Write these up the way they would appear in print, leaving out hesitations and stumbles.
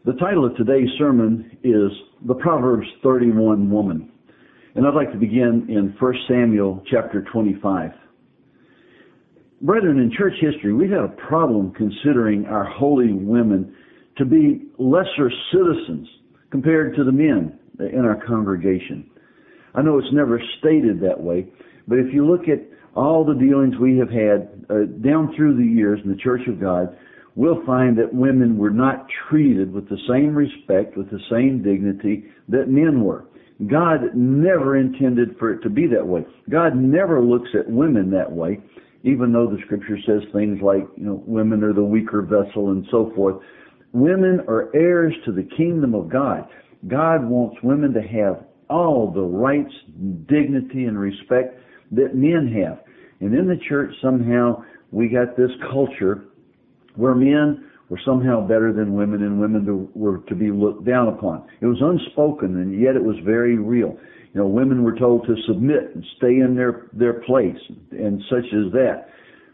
The title of today's sermon is The Proverbs 31 Woman. And I'd like to begin in 1 Samuel chapter 25. Brethren, in church history, we've had a problem considering our holy women to be lesser citizens compared to the men in our congregation. I know it's never stated that way, but if you look at all the dealings we have had down through the years in the Church of God, we'll find that women were not treated with the same respect, with the same dignity that men were. God never intended for it to be that way. God never looks at women that way, even though the Scripture says things like, women are the weaker vessel and so forth. Women are heirs to the kingdom of God. God wants women to have all the rights, dignity, and respect that men have. And in the church, somehow, we got this culture where men were somehow better than women and women were to be looked down upon. It was unspoken, and yet it was very real. Women were told to submit and stay in their place and such as that.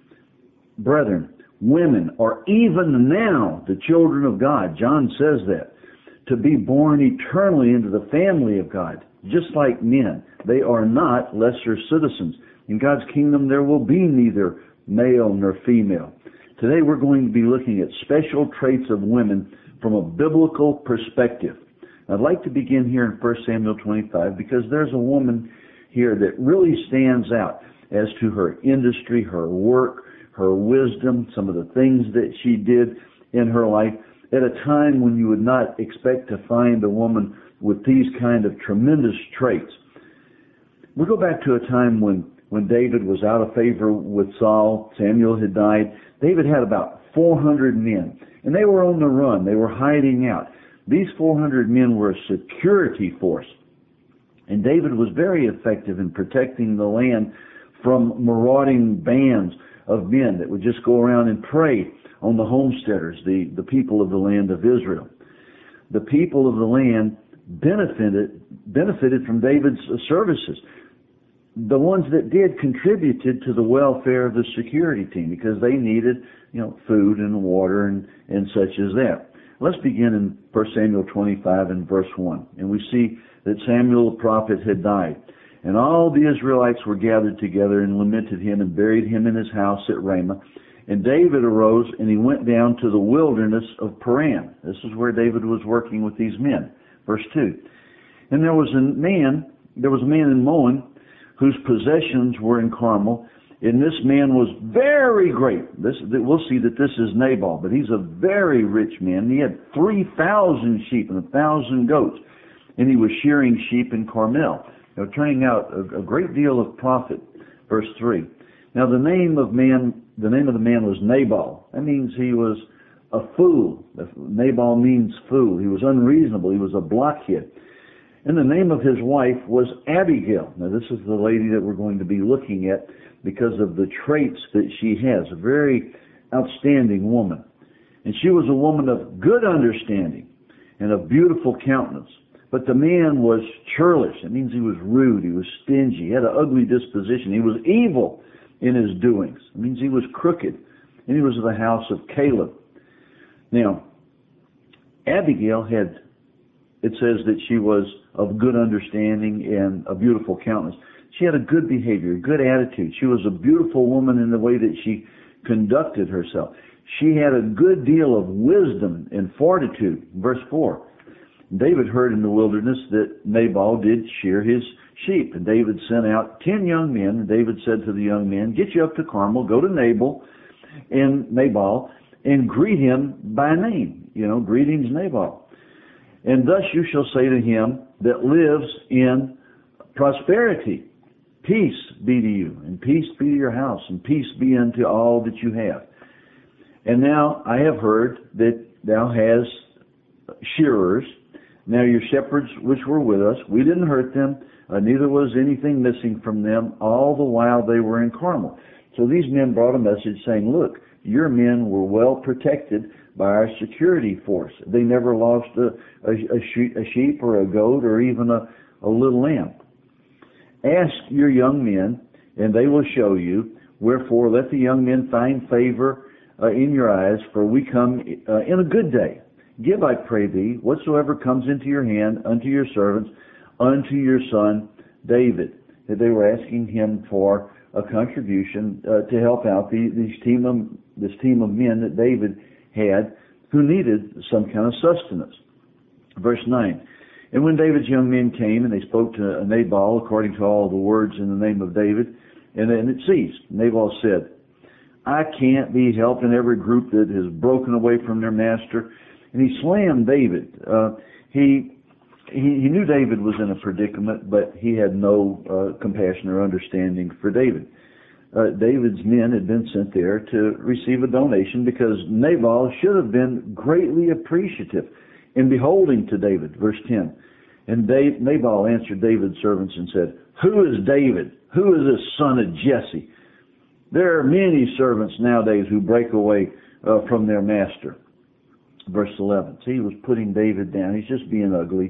Brethren, women are even now the children of God. John says that. To be born eternally into the family of God, just like men. They are not lesser citizens. In God's kingdom there will be neither male nor female. Today we're going to be looking at special traits of women from a biblical perspective. I'd like to begin here in 1 Samuel 25 because there's a woman here that really stands out as to her industry, her work, her wisdom, some of the things that she did in her life at a time when you would not expect to find a woman with these kind of tremendous traits. We go back to a time when David was out of favor with Saul. Samuel had died. David had about 400 men, and they were on the run. They were hiding out. These 400 men were a security force, and David was very effective in protecting the land from marauding bands of men that would just go around and prey on the homesteaders, the people of the land of Israel. The people of the land benefited from David's services. The ones that did contributed to the welfare of the security team because they needed, food and water and such as that. Let's begin in 1 Samuel 25 and verse 1. And we see that Samuel the prophet had died. And all the Israelites were gathered together and lamented him and buried him in his house at Ramah. And David arose and he went down to the wilderness of Paran. This is where David was working with these men. Verse 2. And there was a man in Moab whose possessions were in Carmel, and this man was very great. We'll see that this is Nabal, but he's a very rich man. He had 3,000 sheep and 1,000 goats, and he was shearing sheep in Carmel. Turning out a great deal of profit. Verse 3. Now the name of the man was Nabal. That means he was a fool. Nabal means fool. He was unreasonable. He was a blockhead. And the name of his wife was Abigail. Now this is the lady that we're going to be looking at because of the traits that she has. A very outstanding woman. And she was a woman of good understanding and of beautiful countenance. But the man was churlish. It means he was rude. He was stingy. He had an ugly disposition. He was evil in his doings. It means he was crooked. And he was of the house of Caleb. Now, Abigail it says that she was of good understanding and a beautiful countenance. She had a good behavior, a good attitude. She was a beautiful woman in the way that she conducted herself. She had a good deal of wisdom and fortitude. Verse 4. David heard in the wilderness that Nabal did shear his sheep. And David sent out 10 young men. And David said to the young men, get you up to Carmel, go to Nabal, and greet him by name. Greetings, Nabal. And thus you shall say to him that lives in prosperity, peace be to you, and peace be to your house, and peace be unto all that you have. And now I have heard that thou hast shearers. Now your shepherds which were with us, we didn't hurt them, neither was anything missing from them, all the while they were in Carmel. So these men brought a message saying, look, your men were well protected by our security force. They never lost a sheep or a goat or even a little lamb. Ask your young men, and they will show you. Wherefore let the young men find favor in your eyes, for we come in a good day. Give, I pray thee, whatsoever comes into your hand unto your servants, unto your son David. They were asking him for a contribution to help out this team of men that David had who needed some kind of sustenance. Verse 9, and when David's young men came and they spoke to Nabal according to all the words in the name of David, and then it ceased. Nabal said, I can't be helped in every group that has broken away from their master. And he slammed David. He knew David was in a predicament, but he had no compassion or understanding for David. David's men had been sent there to receive a donation because Nabal should have been greatly appreciative in beholding to David. Verse 10. And Nabal answered David's servants and said, Who is David? Who is this son of Jesse? There are many servants nowadays who break away from their master. Verse 11. See, he was putting David down. He's just being ugly.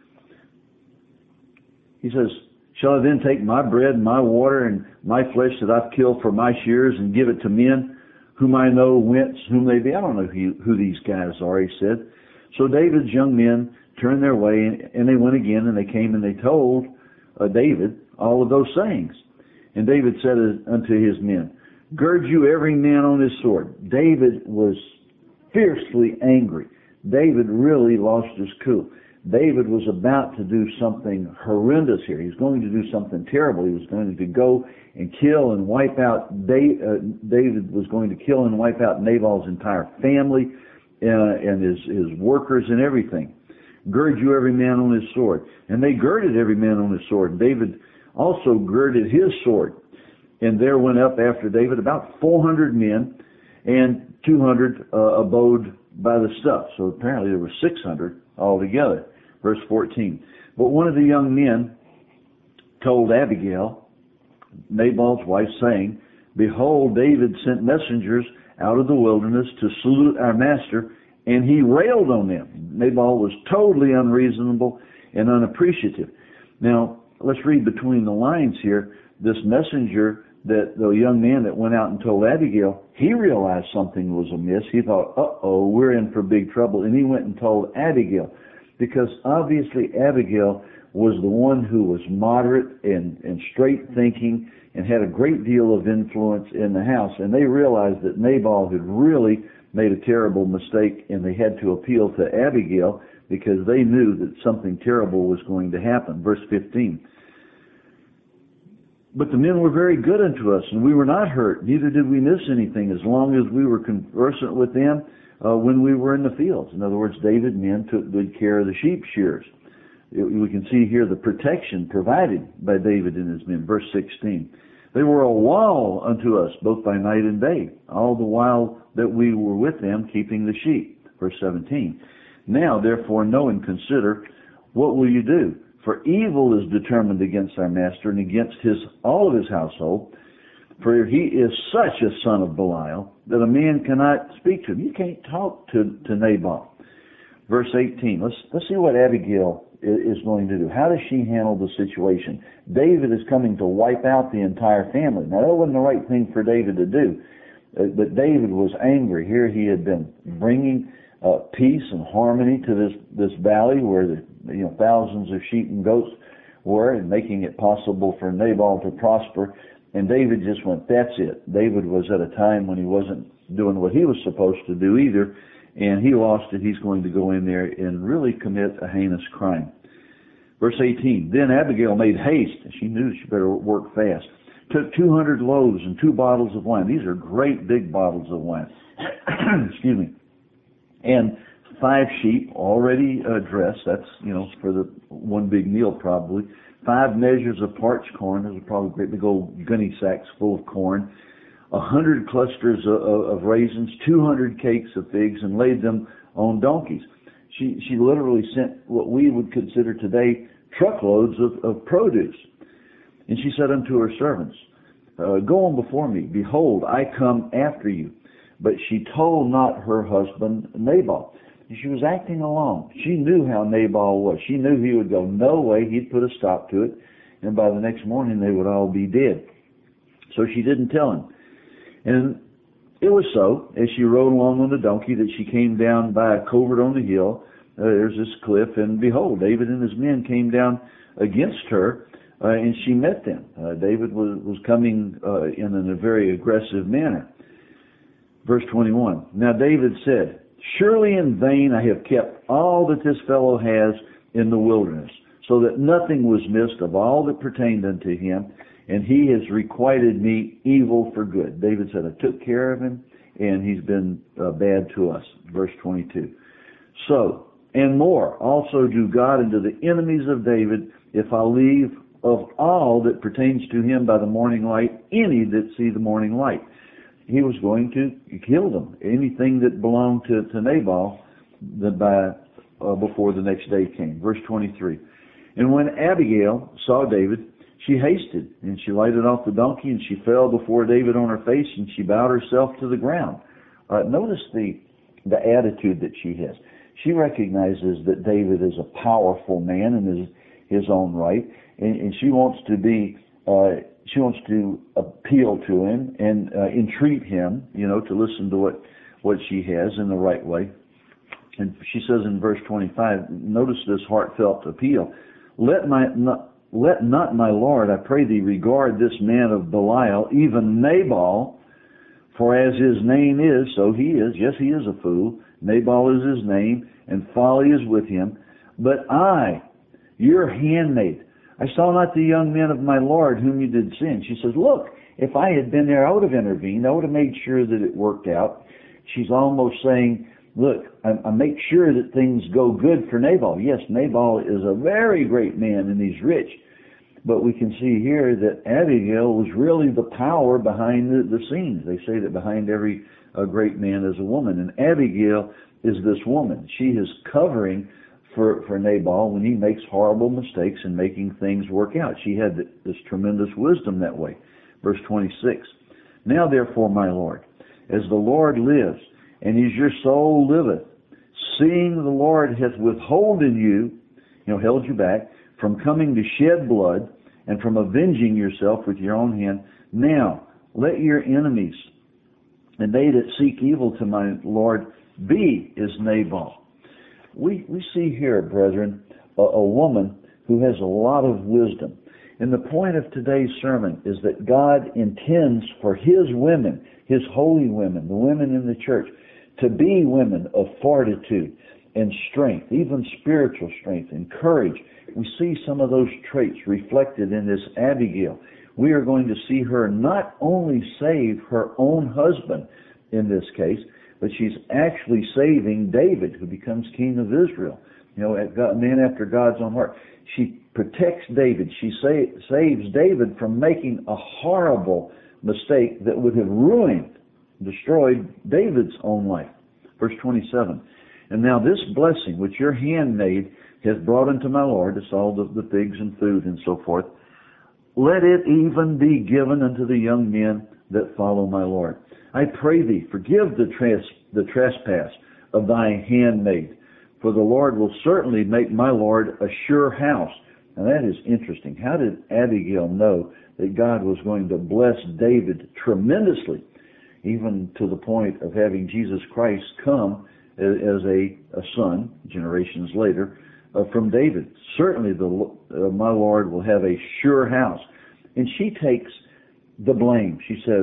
He says, Shall I then take my bread and my water and my flesh that I've killed for my shears and give it to men whom I know whence, whom they be? I don't know who these guys are, he said. So David's young men turned their way, and they went again, and they came and they told David all of those sayings. And David said unto his men, Gird you every man on his sword. David was fiercely angry. David really lost his cool. David was about to do something horrendous here. He was going to do something terrible. He was going to go and kill and wipe out, David was going to kill and wipe out Nabal's entire family and his workers and everything. Gird you every man on his sword. And they girded every man on his sword. And David also girded his sword. And there went up after David about 400 men, and 200 abode by the stuff. So apparently there were 600 altogether. Verse 14. But one of the young men told Abigail, Nabal's wife, saying, Behold, David sent messengers out of the wilderness to salute our master, and he railed on them. Nabal was totally unreasonable and unappreciative. Now, let's read between the lines here. This messenger, that the young man that went out and told Abigail, he realized something was amiss. He thought, uh-oh, we're in for big trouble. And he went and told Abigail, because obviously Abigail was the one who was moderate and straight thinking and had a great deal of influence in the house. And they realized that Nabal had really made a terrible mistake, and they had to appeal to Abigail because they knew that something terrible was going to happen. Verse 15. But the men were very good unto us, and we were not hurt, neither did we miss anything, as long as we were conversant with them when we were in the fields. In other words, David's men took good care of the sheep shearers. We can see here the protection provided by David and his men. Verse 16. They were a wall unto us, both by night and day, all the while that we were with them, keeping the sheep. Verse 17. Now, therefore, know and consider, what will you do? For evil is determined against our master and against all of his household. For he is such a son of Belial that a man cannot speak to him. You can't talk to Nabal. Verse 18. Let's see what Abigail is going to do. How does she handle the situation? David is coming to wipe out the entire family. Now, that wasn't the right thing for David to do. But David was angry. Here he had been bringing peace and harmony to this valley where the thousands of sheep and goats were, and making it possible for Nabal to prosper. And David just went, that's it. David was at a time when he wasn't doing what he was supposed to do either, and he lost it. He's going to go in there and really commit a heinous crime. Verse 18, then Abigail made haste. She knew she better work fast. Took 200 loaves and 2 bottles of wine. These are great big bottles of wine. Excuse me. And 5 sheep already dressed. That's, for the one big meal probably. 5 measures of parched corn. Those are probably great big old gunny sacks full of corn. 100 clusters of raisins, 200 cakes of figs, and laid them on donkeys. She literally sent what we would consider today truckloads of produce. And she said unto her servants, Go on before me. Behold, I come after you. But she told not her husband Nabal. She was acting alone. She knew how Nabal was. She knew he would go no way. He'd put a stop to it. And by the next morning, they would all be dead. So she didn't tell him. And It was so, as she rode along on the donkey, that she came down by a covert on the hill. There's this cliff, and behold, David and his men came down against her, and she met them. David was coming in a very aggressive manner. Verse 21, Now David said, Surely in vain I have kept all that this fellow has in the wilderness, so that nothing was missed of all that pertained unto him, and he has requited me evil for good. David said, I took care of him, and he's been bad to us. Verse 22. So, and more, also do God unto the enemies of David, if I leave of all that pertains to him by the morning light, any that see the morning light. He was going to kill them, anything that belonged to Nabal before the next day came. Verse 23. And when Abigail saw David, she hasted, and she lighted off the donkey, and she fell before David on her face, and she bowed herself to the ground. Notice the attitude that she has. She recognizes that David is a powerful man in his own right, and she wants to appeal to him and entreat him, to listen to what she has in the right way. And she says in verse 25, notice this heartfelt appeal. Let not my Lord, I pray thee, regard this man of Belial, even Nabal, for as his name is, so he is. Yes, he is a fool. Nabal is his name, and folly is with him. But I, your handmaid, I saw not the young men of my Lord whom you did sin. She says, look, if I had been there, I would have intervened. I would have made sure that it worked out. She's almost saying, look, I make sure that things go good for Nabal. Yes, Nabal is a very great man and he's rich. But we can see here that Abigail was really the power behind the scenes. They say that behind every great man is a woman. And Abigail is this woman. She is covering for Nabal when he makes horrible mistakes and making things work out. She had this tremendous wisdom that way. Verse 26. Now therefore, my Lord, as the Lord lives, and as your soul liveth, seeing the Lord hath withholden you, held you back, from coming to shed blood, and from avenging yourself with your own hand, now let your enemies, and they that seek evil to my Lord, be as Nabal. We see here, brethren, a woman who has a lot of wisdom. And the point of today's sermon is that God intends for His women, His holy women, the women in the church, to be women of fortitude and strength, even spiritual strength and courage. We see some of those traits reflected in this Abigail. We are going to see her not only save her own husband in this case, but she's actually saving David, who becomes king of Israel. A man after God's own heart. She protects David. She saves David from making a horrible mistake that would have destroyed David's own life. Verse 27. And now this blessing which your handmaid has brought unto my Lord, it's all the figs and food and so forth, let it even be given unto the young men that follow my Lord. I pray thee, forgive the trespass of thy handmaid, for the Lord will certainly make my Lord a sure house. Now that is interesting. How did Abigail know that God was going to bless David tremendously, even to the point of having Jesus Christ come as a son, generations later, from David? Certainly my Lord will have a sure house. And she takes the blame. She says,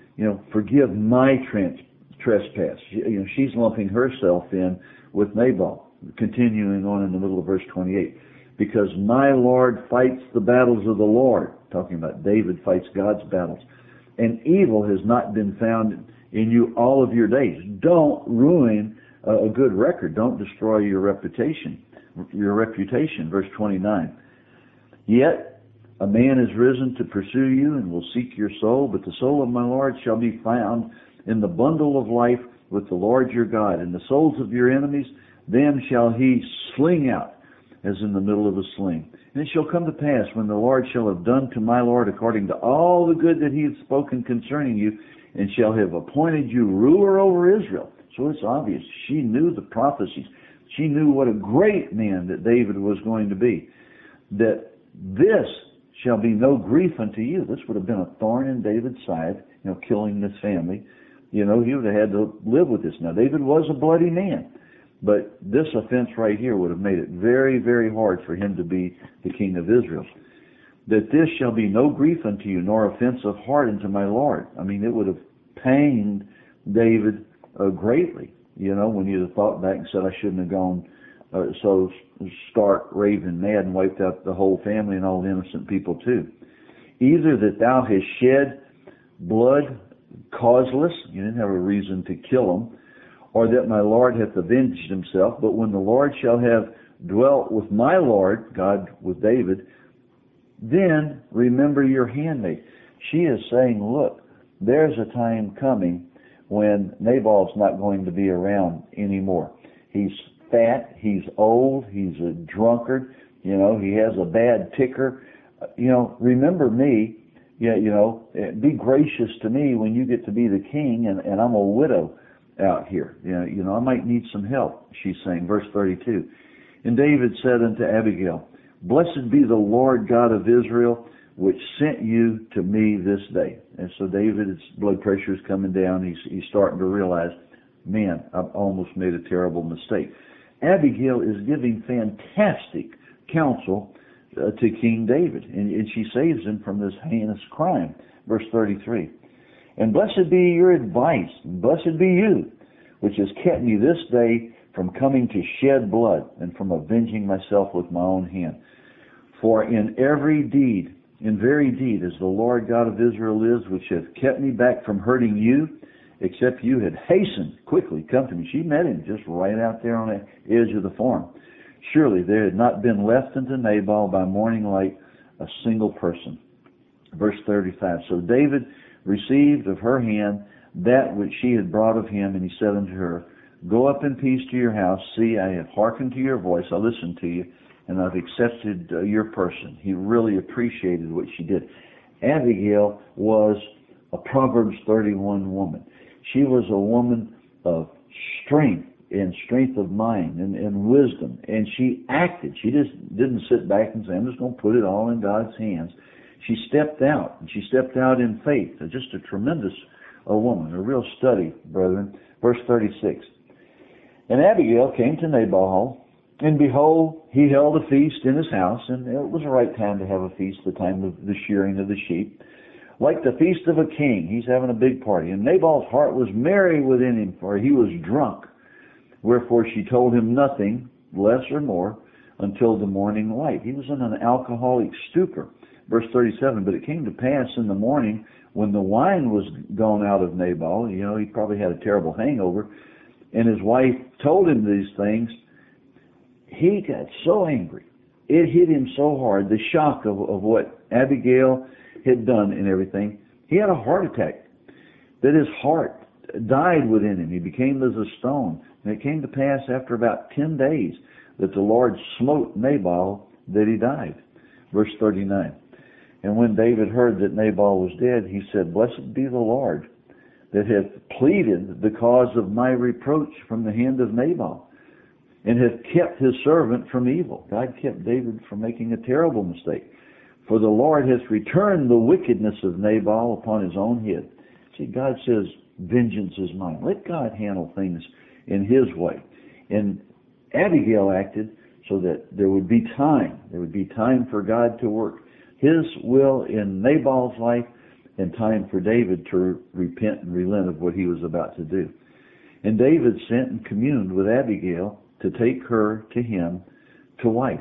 forgive my trespass. She's lumping herself in with Nabal. Continuing on in the middle of verse 28. Because my Lord fights the battles of the Lord. Talking about David fights God's battles. And evil has not been found in you all of your days. Don't ruin a good record. Don't destroy your reputation. Verse 29. Yet a man is risen to pursue you and will seek your soul, but the soul of my Lord shall be found in the bundle of life with the Lord your God. And the souls of your enemies, them shall he sling out as in the middle of a sling. And it shall come to pass, when the Lord shall have done to my Lord according to all the good that he hath spoken concerning you, and shall have appointed you ruler over Israel. So it's obvious. She knew the prophecies. She knew what a great man that David was going to be. That this shall be no grief unto you. This would have been a thorn in David's side, killing this family. he would have had to live with this. Now, David was a bloody man, but this offense right here would have made it very, very hard for him to be the king of Israel. That this shall be no grief unto you, nor offense of heart unto my Lord. I mean, it would have pained David greatly, when you'd have thought back and said, I shouldn't have gone so stark, raving mad and wiped out the whole family and all the innocent people too. Either that thou hast shed blood causeless, you didn't have a reason to kill him, or that my Lord hath avenged himself. But when the Lord shall have dwelt with my Lord, God with David, then remember your handmaid. She is saying, look, there's a time coming when Nabal's not going to be around anymore. He's fat, he's old, he's a drunkard, he has a bad ticker. Remember me, be gracious to me when you get to be the king and I'm a widow out here. I might need some help, she's saying, verse 32. And David said unto Abigail, Blessed be the Lord God of Israel, which sent you to me this day. And so David's blood pressure is coming down. He's starting to realize, man, I've almost made a terrible mistake. Abigail is giving fantastic counsel to King David, and she saves him from this heinous crime. Verse 33. And blessed be your advice, and blessed be you, which has kept me this day from coming to shed blood, and from avenging myself with my own hand. For in very deed, as the Lord God of Israel lives, which hath kept me back from hurting you, except you had hastened quickly come to me. She met him just right out there on the edge of the farm. Surely there had not been left unto Nabal by morning light a single person. Verse 35. So David received of her hand that which she had brought of him, and he said unto her, Go up in peace to your house. See, I have hearkened to your voice. I listened to you, and I've accepted your person. He really appreciated what she did. Abigail was a Proverbs 31 woman. She was a woman of strength and strength of mind and wisdom. And she acted. She just didn't sit back and say, I'm just going to put it all in God's hands. She stepped out, and she stepped out in faith. Just a tremendous woman, a real study, brethren. Verse 36. And Abigail came to Nabal, and behold, he held a feast in his house, and it was the right time to have a feast, the time of the shearing of the sheep. Like the feast of a king, he's having a big party. And Nabal's heart was merry within him, for he was drunk. Wherefore she told him nothing, less or more, until the morning light. He was in an alcoholic stupor. Verse 37, but it came to pass in the morning, when the wine was gone out of Nabal, he probably had a terrible hangover, and his wife told him these things, he got so angry. It hit him so hard, the shock of what Abigail had done and everything. He had a heart attack, that his heart died within him. He became as a stone. And it came to pass after about 10 days that the Lord smote Nabal, that he died. Verse 39. And when David heard that Nabal was dead, he said, Blessed be the Lord, that hath pleaded the cause of my reproach from the hand of Nabal, and hath kept his servant from evil. God kept David from making a terrible mistake. For the Lord hath returned the wickedness of Nabal upon his own head. See, God says, vengeance is mine. Let God handle things in his way. And Abigail acted so that there would be time. There would be time for God to work his will in Nabal's life, and time for David to repent and relent of what he was about to do. And David sent and communed with Abigail to take her to him to wife.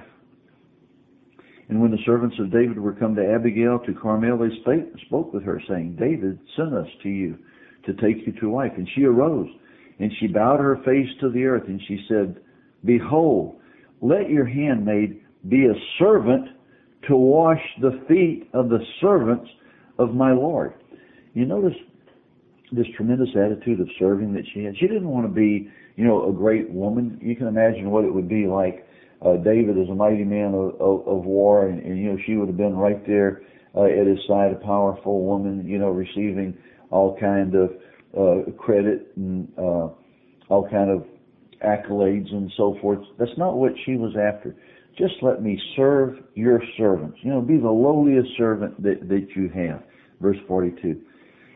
And when the servants of David were come to Abigail to Carmel, they spoke with her, saying, David sent us to you to take you to wife. And she arose, and she bowed her face to the earth, and she said, Behold, let your handmaid be a servant to wash the feet of the servants of my Lord. You notice this tremendous attitude of serving that she had. She didn't want to be, a great woman. You can imagine what it would be like. David is a mighty man of war, and she would have been right there at his side, a powerful woman, receiving all kind of credit and all kind of accolades and so forth. That's not what she was after. Just let me serve your servants. Be the lowliest servant that you have. Verse 42.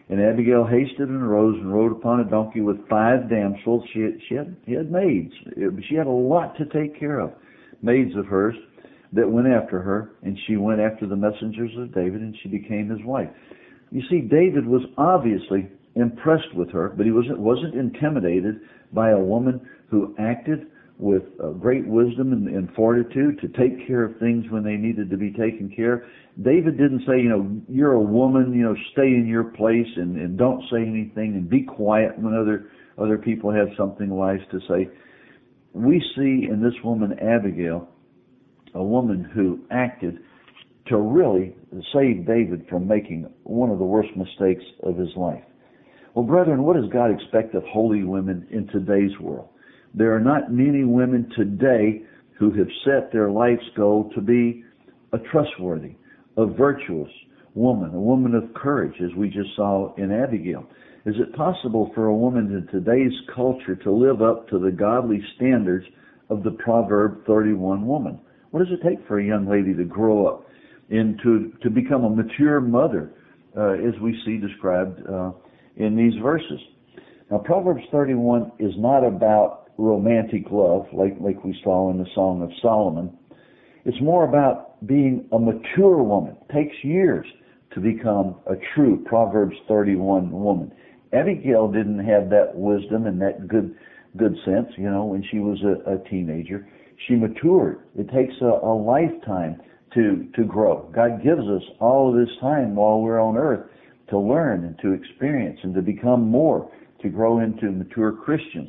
And Abigail hasted and arose and rode upon a donkey with 5 damsels. She had maids. She had a lot to take care of. Maids of hers that went after her, and she went after the messengers of David, and she became his wife. You see, David was obviously impressed with her, but he wasn't intimidated by a woman who acted with great wisdom and fortitude to take care of things when they needed to be taken care of. David didn't say, you're a woman, stay in your place and don't say anything and be quiet when other people have something wise to say. We see in this woman, Abigail, a woman who acted to really save David from making one of the worst mistakes of his life. Well, brethren, what does God expect of holy women in today's world? There are not many women today who have set their life's goal to be a trustworthy, a virtuous woman, a woman of courage, as we just saw in Abigail. Is it possible for a woman in today's culture to live up to the godly standards of the Proverb 31 woman? What does it take for a young lady to grow up and to become a mature mother, as we see described in these verses? Now, Proverbs 31 is not about romantic love like we saw in the Song of Solomon. It's more about being a mature woman. It takes years to become a true Proverbs 31 woman. Abigail didn't have that wisdom and that good sense, when she was a teenager. She matured. It takes a lifetime to grow. God gives us all of this time while we're on earth to learn and to experience and to become more, to grow into mature Christians,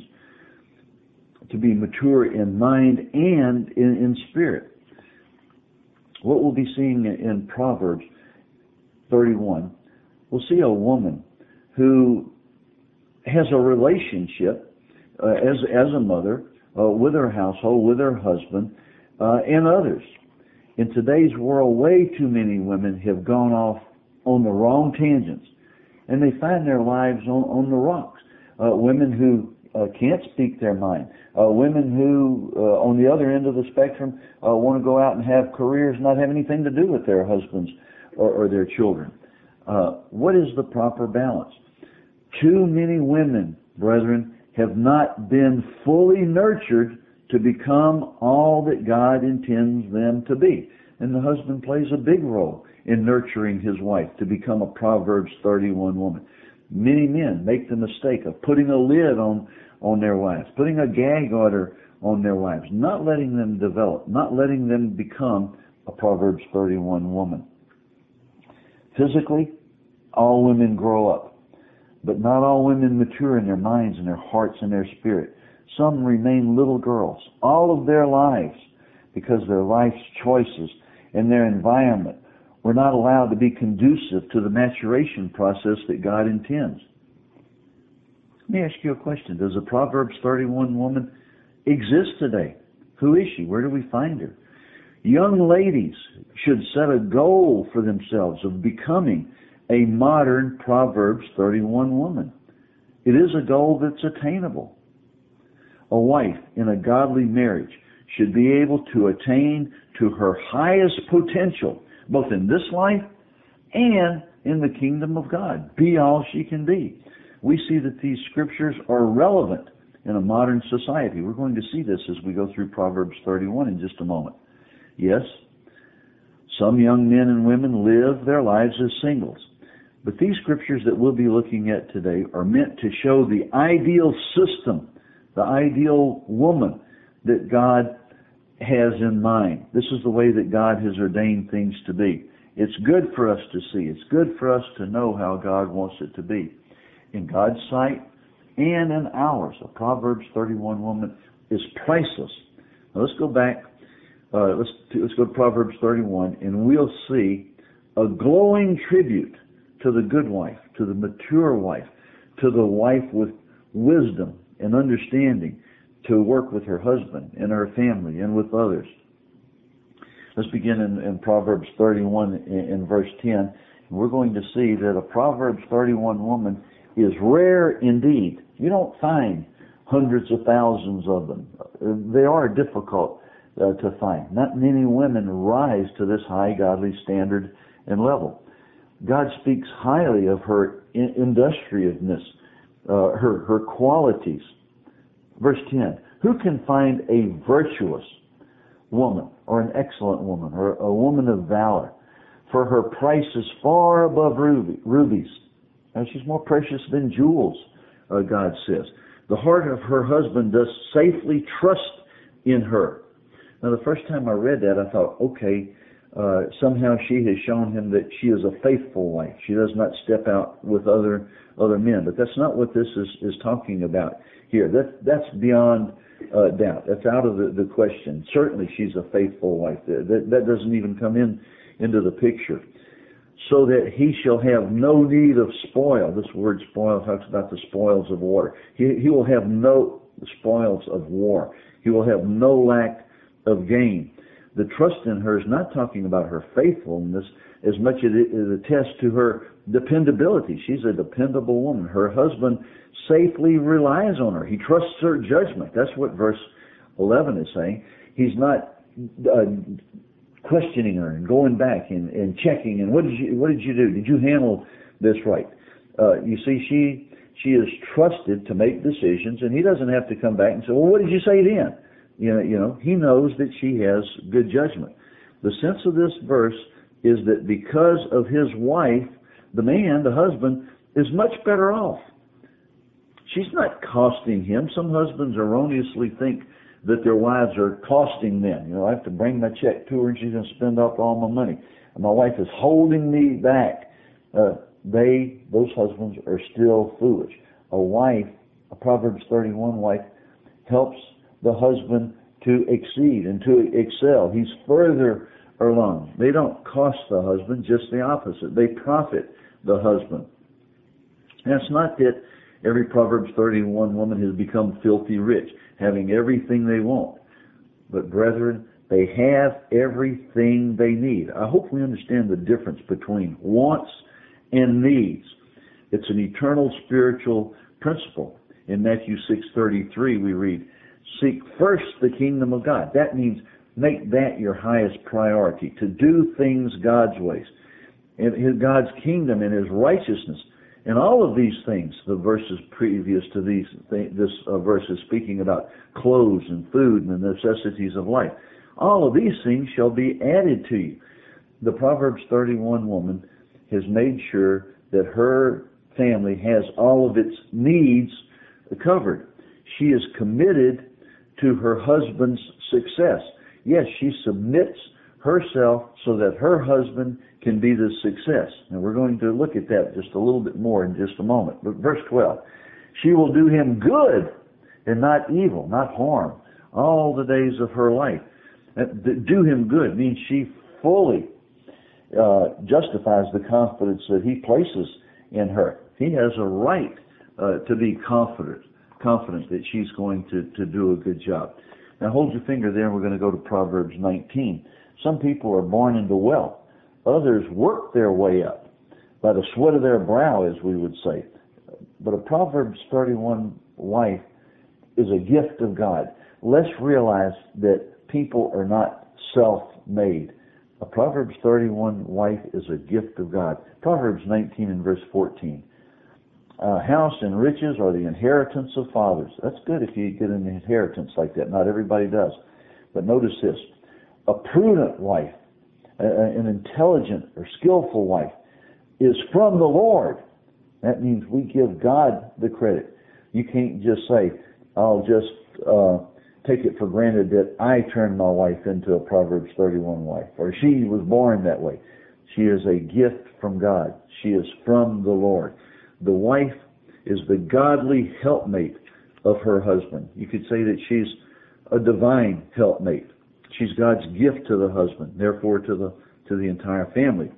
to be mature in mind and in spirit. What we'll be seeing in Proverbs 31, we'll see a woman who has a relationship as a mother with her household, with her husband, and others. In today's world, way too many women have gone off on the wrong tangents, and they find their lives on the rocks. Women who can't speak their mind. Women who, on the other end of the spectrum, want to go out and have careers not have anything to do with their husbands or their children. What is the proper balance? Too many women, brethren, have not been fully nurtured to become all that God intends them to be. And the husband plays a big role in nurturing his wife to become a Proverbs 31 woman. Many men make the mistake of putting a lid on their wives, putting a gag order on their wives, not letting them develop, not letting them become a Proverbs 31 woman. Physically, all women grow up, but not all women mature in their minds and their hearts and their spirit. Some remain little girls all of their lives because their life's choices and their environment were not allowed to be conducive to the maturation process that God intends. Let me ask you a question. Does a Proverbs 31 woman exist today? Who is she? Where do we find her? Young ladies should set a goal for themselves of becoming a modern Proverbs 31 woman. It is a goal that's attainable. A wife in a godly marriage should be able to attain to her highest potential, both in this life and in the kingdom of God. Be all she can be. We see that these scriptures are relevant in a modern society. We're going to see this as we go through Proverbs 31 in just a moment. Yes, some young men and women live their lives as singles. But these scriptures that we'll be looking at today are meant to show the ideal system, the ideal woman that God has in mind. This is the way that God has ordained things to be. It's good for us to see. It's good for us to know how God wants it to be. In God's sight and in ours, a Proverbs 31 woman is priceless. Now let's go back. Let's go to Proverbs 31, and we'll see a glowing tribute to the good wife, to the mature wife, to the wife with wisdom and understanding to work with her husband and her family and with others. Let's begin in Proverbs 31 in verse 10. And we're going to see that a Proverbs 31 woman is rare indeed. You don't find hundreds of thousands of them. They are difficult to find. Not many women rise to this high godly standard and level. God speaks highly of her industriousness, her qualities. Verse 10, who can find a virtuous woman, or an excellent woman, or a woman of valor? For her price is far above rubies. Now, she's more precious than jewels, God says. The heart of her husband does safely trust in her. Now, the first time I read that, I thought, okay, somehow she has shown him that she is a faithful wife. She does not step out with other men. But that's not what this is talking about here. That's beyond doubt. That's out of the question. Certainly she's a faithful wife. That doesn't even come into the picture. So that he shall have no need of spoil. This word spoil talks about the spoils of war. He will have no spoils of war. He will have no lack of gain. The trust in her is not talking about her faithfulness as much as it attests to her dependability. She's a dependable woman. Her husband safely relies on her. He trusts her judgment. That's what verse 11 is saying. He's not questioning her and going back and checking and what did you do? Did you handle this right? You see, she is trusted to make decisions, and he doesn't have to come back and say, well, what did you say then? You know, he knows that she has good judgment. The sense of this verse is that because of his wife, the man, the husband, is much better off. She's not costing him. Some husbands erroneously think that their wives are costing them. You know, I have to bring my check to her and she's going to spend up all my money. And my wife is holding me back. Those husbands are still foolish. A wife, a Proverbs 31 wife, helps the husband to exceed and to excel. He's further along. They don't cost the husband, just the opposite. They profit the husband. And it's not that every Proverbs 31 woman has become filthy rich, having everything they want. But brethren, they have everything they need. I hope we understand the difference between wants and needs. It's an eternal spiritual principle. In Matthew 6:33 we read, seek first the kingdom of God. That means make that your highest priority, to do things God's ways, in God's kingdom and His righteousness. And all of these things, the verses previous to this verse is speaking about clothes and food and the necessities of life. All of these things shall be added to you. The Proverbs 31 woman has made sure that her family has all of its needs covered. She is committed to her husband's success. Yes, she submits herself so that her husband can be the success. And we're going to look at that just a little bit more in just a moment. But verse 12, she will do him good and not evil, not harm, all the days of her life. Do him good means she fully justifies the confidence that he places in her. He has a right to be confident that she's going to do a good job. Now hold your finger there and we're going to go to Proverbs 19. Some people are born into wealth. Others work their way up by the sweat of their brow, as we would say. But a Proverbs 31 wife is a gift of God. Let's realize that people are not self-made. A Proverbs 31 wife is a gift of God. Proverbs 19 and verse 14. House and riches are the inheritance of fathers. That's good if you get an inheritance like that. Not everybody does. But notice this. A prudent wife, an intelligent or skillful wife, is from the Lord. That means we give God the credit. You can't just say, I'll just take it for granted that I turned my wife into a Proverbs 31 wife, or she was born that way. She is a gift from God. She is from the Lord. The wife is the godly helpmate of her husband. You could say that she's a divine helpmate. She's God's gift to the husband, therefore to the entire family.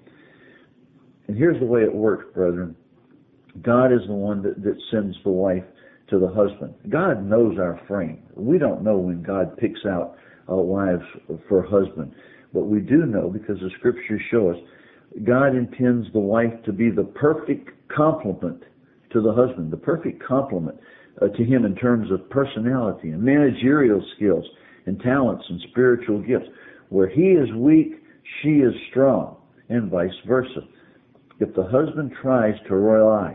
And here's the way it works, brethren. God is the one that sends the wife to the husband. God knows our frame. We don't know when God picks out wives for husband. But we do know, because the scriptures show us, God intends the wife to be the perfect complement to the husband, the perfect complement to him in terms of personality and managerial skills and talents and spiritual gifts. Where he is weak, she is strong, and vice versa. if the husband tries to rely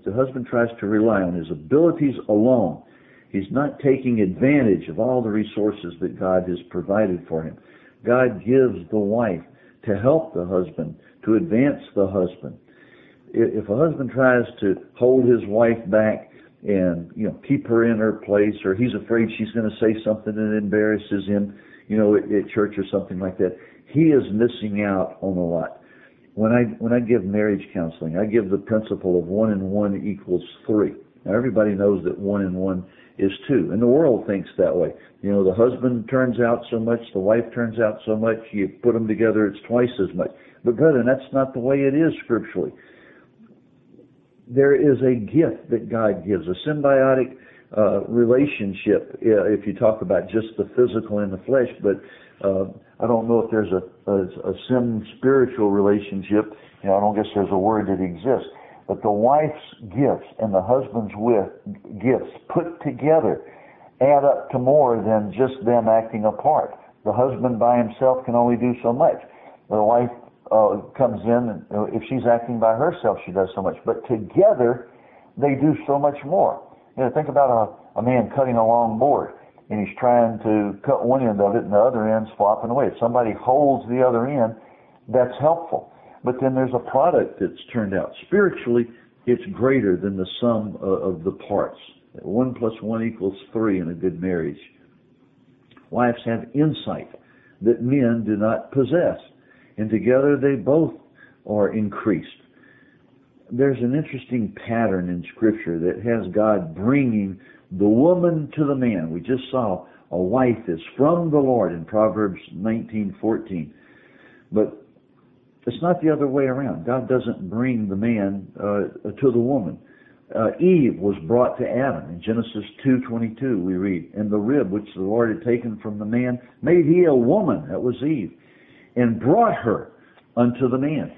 on his abilities alone, he's not taking advantage of all the resources that God has provided for him. God gives the wife to help the husband, to advance the husband. If a husband tries to hold his wife back and keep her in her place, or he's afraid she's going to say something that embarrasses him, at church or something like that, he is missing out on a lot. When I give marriage counseling, I give the principle of 1 and 1 equals 3. Now everybody knows that 1 and 1 is 2, and the world thinks that way. The husband turns out so much, the wife turns out so much. You put them together, it's twice as much. But brethren, that's not the way it is scripturally. There is a gift that God gives, a symbiotic relationship. If you talk about just the physical and the flesh, but I don't know if there's a spiritual relationship. I don't guess there's a word that exists. But the wife's gifts and the husband's gifts put together add up to more than just them acting apart. The husband by himself can only do so much. The wife comes in, and if she's acting by herself, she does so much. But together, they do so much more. Think about a man cutting a long board, and he's trying to cut one end of it, and the other end's flopping away. If somebody holds the other end, that's helpful. But then there's a product that's turned out. Spiritually, it's greater than the sum of the parts. 1 plus 1 equals 3 in a good marriage. Wives have insight that men do not possess, and together they both are increased. There's an interesting pattern in Scripture that has God bringing the woman to the man. We just saw a wife is from the Lord in Proverbs 19:14. But it's not the other way around. God doesn't bring the man to the woman. Eve was brought to Adam. In Genesis 2:22 we read, "And the rib which the Lord had taken from the man made he a woman," that was Eve, "and brought her unto the man."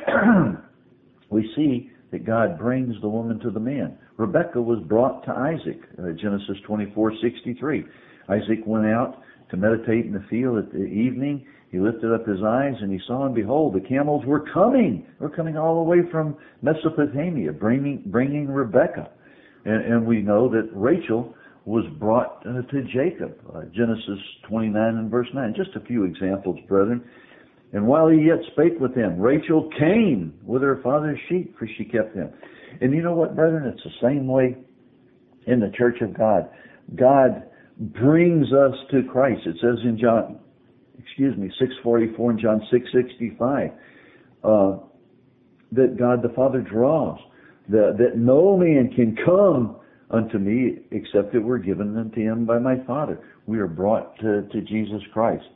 We see that God brings the woman to the man. Rebekah was brought to Isaac, Genesis 24:63. Isaac went out to meditate in the field at the evening. He lifted up his eyes and he saw, and behold, the camels were coming. They were coming all the way from Mesopotamia, bringing Rebekah. And we know that Rachel was brought to Jacob, Genesis 29 and verse 9. Just a few examples, brethren. "And while he yet spake with them, Rachel came with her father's sheep, for she kept them." And you know what, brethren? It's the same way in the church of God. God brings us to Christ. It says in John 6:44 and John 6:65 that God the Father draws, that no man can come unto me except it were given unto him by my Father. We are brought to Jesus Christ.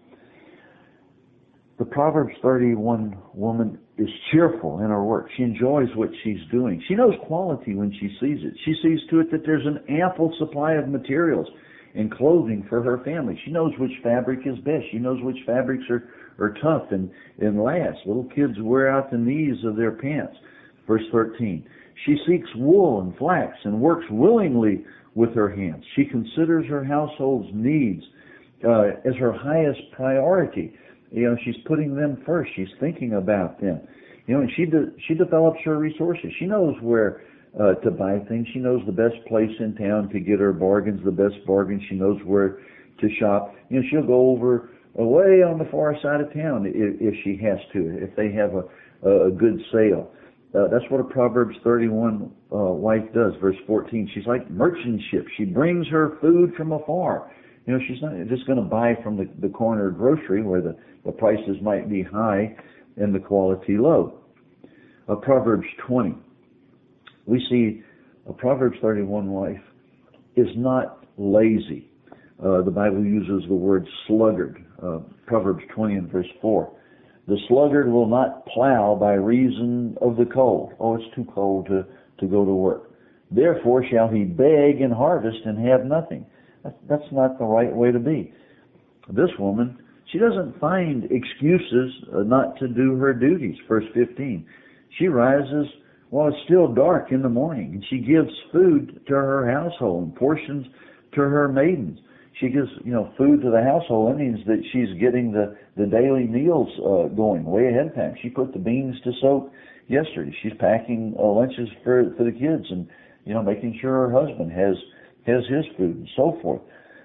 The Proverbs 31 woman is cheerful in her work. She enjoys what she's doing. She knows quality when she sees it. She sees to it that there's an ample supply of materials and clothing for her family. She knows which fabric is best. She knows which fabrics are tough and last. Little kids wear out the knees of their pants. Verse 13. "She seeks wool and flax and works willingly with her hands. She considers her household's needs as her highest priority." She's putting them first. She's thinking about them. And she develops her resources. She knows where to buy things. She knows the best place in town to get her bargains, the best bargains. She knows where to shop. She'll go over away on the far side of town if she has to, if they have a good sale. That's what a Proverbs 31 wife does. Verse 14, she's like merchant ship. She brings her food from afar. She's not just going to buy from the corner grocery where the prices might be high and the quality low. Proverbs 20. We see a Proverbs 31 wife is not lazy. The Bible uses the word sluggard. Proverbs 20 and verse 4. "The sluggard will not plow by reason of the cold." Oh, it's too cold to go to work. "Therefore shall he beg and harvest and have nothing." That's not the right way to be. This woman, she doesn't find excuses not to do her duties. Verse 15. She rises while it's still dark in the morning, and she gives food to her household and portions to her maidens. She gives, food to the household. That means that she's getting the daily meals going way ahead of time. She put the beans to soak, yesterday. She's packing lunches for the kids, and making sure her husband has his food and so forth.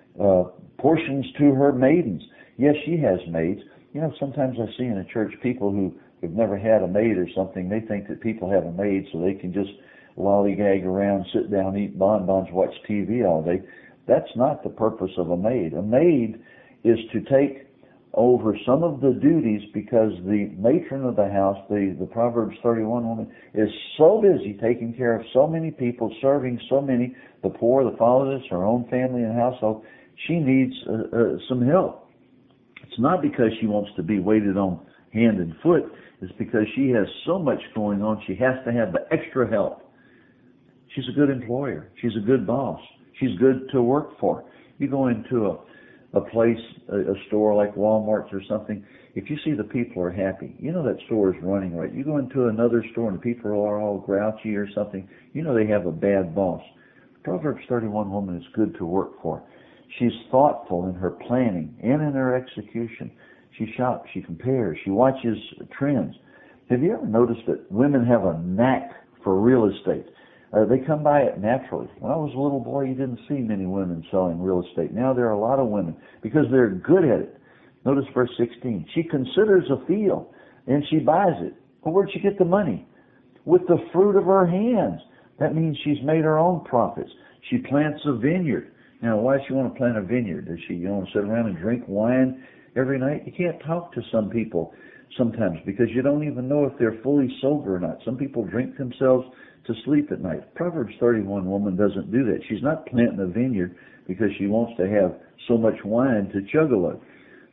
Portions to her maidens. Yes, she has maids. Sometimes I see in a church people who have never had a maid or something. They think that people have a maid so they can just lollygag around, sit down, eat bonbons, watch TV all day. That's not the purpose of a maid. A maid is to take over some of the duties because the matron of the house, the Proverbs 31 woman, is so busy taking care of so many people, serving so many, the poor, the fatherless, her own family and household. She needs some help. It's not because she wants to be waited on hand and foot. It's because she has so much going on, she has to have the extra help. She's a good employer. She's a good boss. She's good to work for. You go into a place, a store like Walmart or something, if you see the people are happy, that store is running right. You go into another store and the people are all grouchy or something, they have a bad boss. The Proverbs 31 woman is good to work for. She's thoughtful in her planning and in her execution. She shops, she compares, she watches trends. Have you ever noticed that women have a knack for real estate? They come by it naturally. When I was a little boy, you didn't see many women selling real estate. Now there are a lot of women because they're good at it. Notice verse 16. She considers a field and she buys it. Well, where'd she get the money? With the fruit of her hands. That means she's made her own profits. She plants a vineyard. Now, why does she want to plant a vineyard? Does she want to sit around and drink wine every night? You can't talk to some people sometimes because you don't even know if they're fully sober or not. Some people drink themselves to sleep at night. Proverbs 31 woman doesn't do that. She's not planting a vineyard because she wants to have so much wine to chug a load.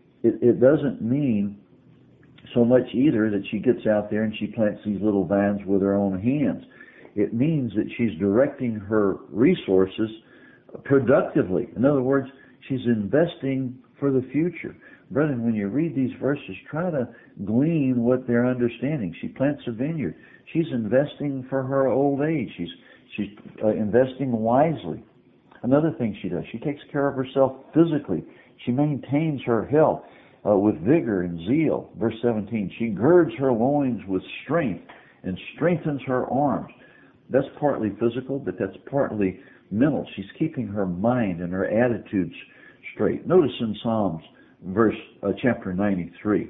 It doesn't mean so much either that she gets out there and she plants these little vines with her own hands. It means that she's directing her resources productively. In other words, she's investing for the future. Brethren, when you read these verses, try to glean what they're understanding. She plants a vineyard. She's investing for her old age. She's investing wisely. Another thing she does, she takes care of herself physically. She maintains her health with vigor and zeal. Verse 17, she girds her loins with strength and strengthens her arms. That's partly physical, but that's partly mental. She's keeping her mind and her attitudes straight. Notice in Psalms, chapter 93,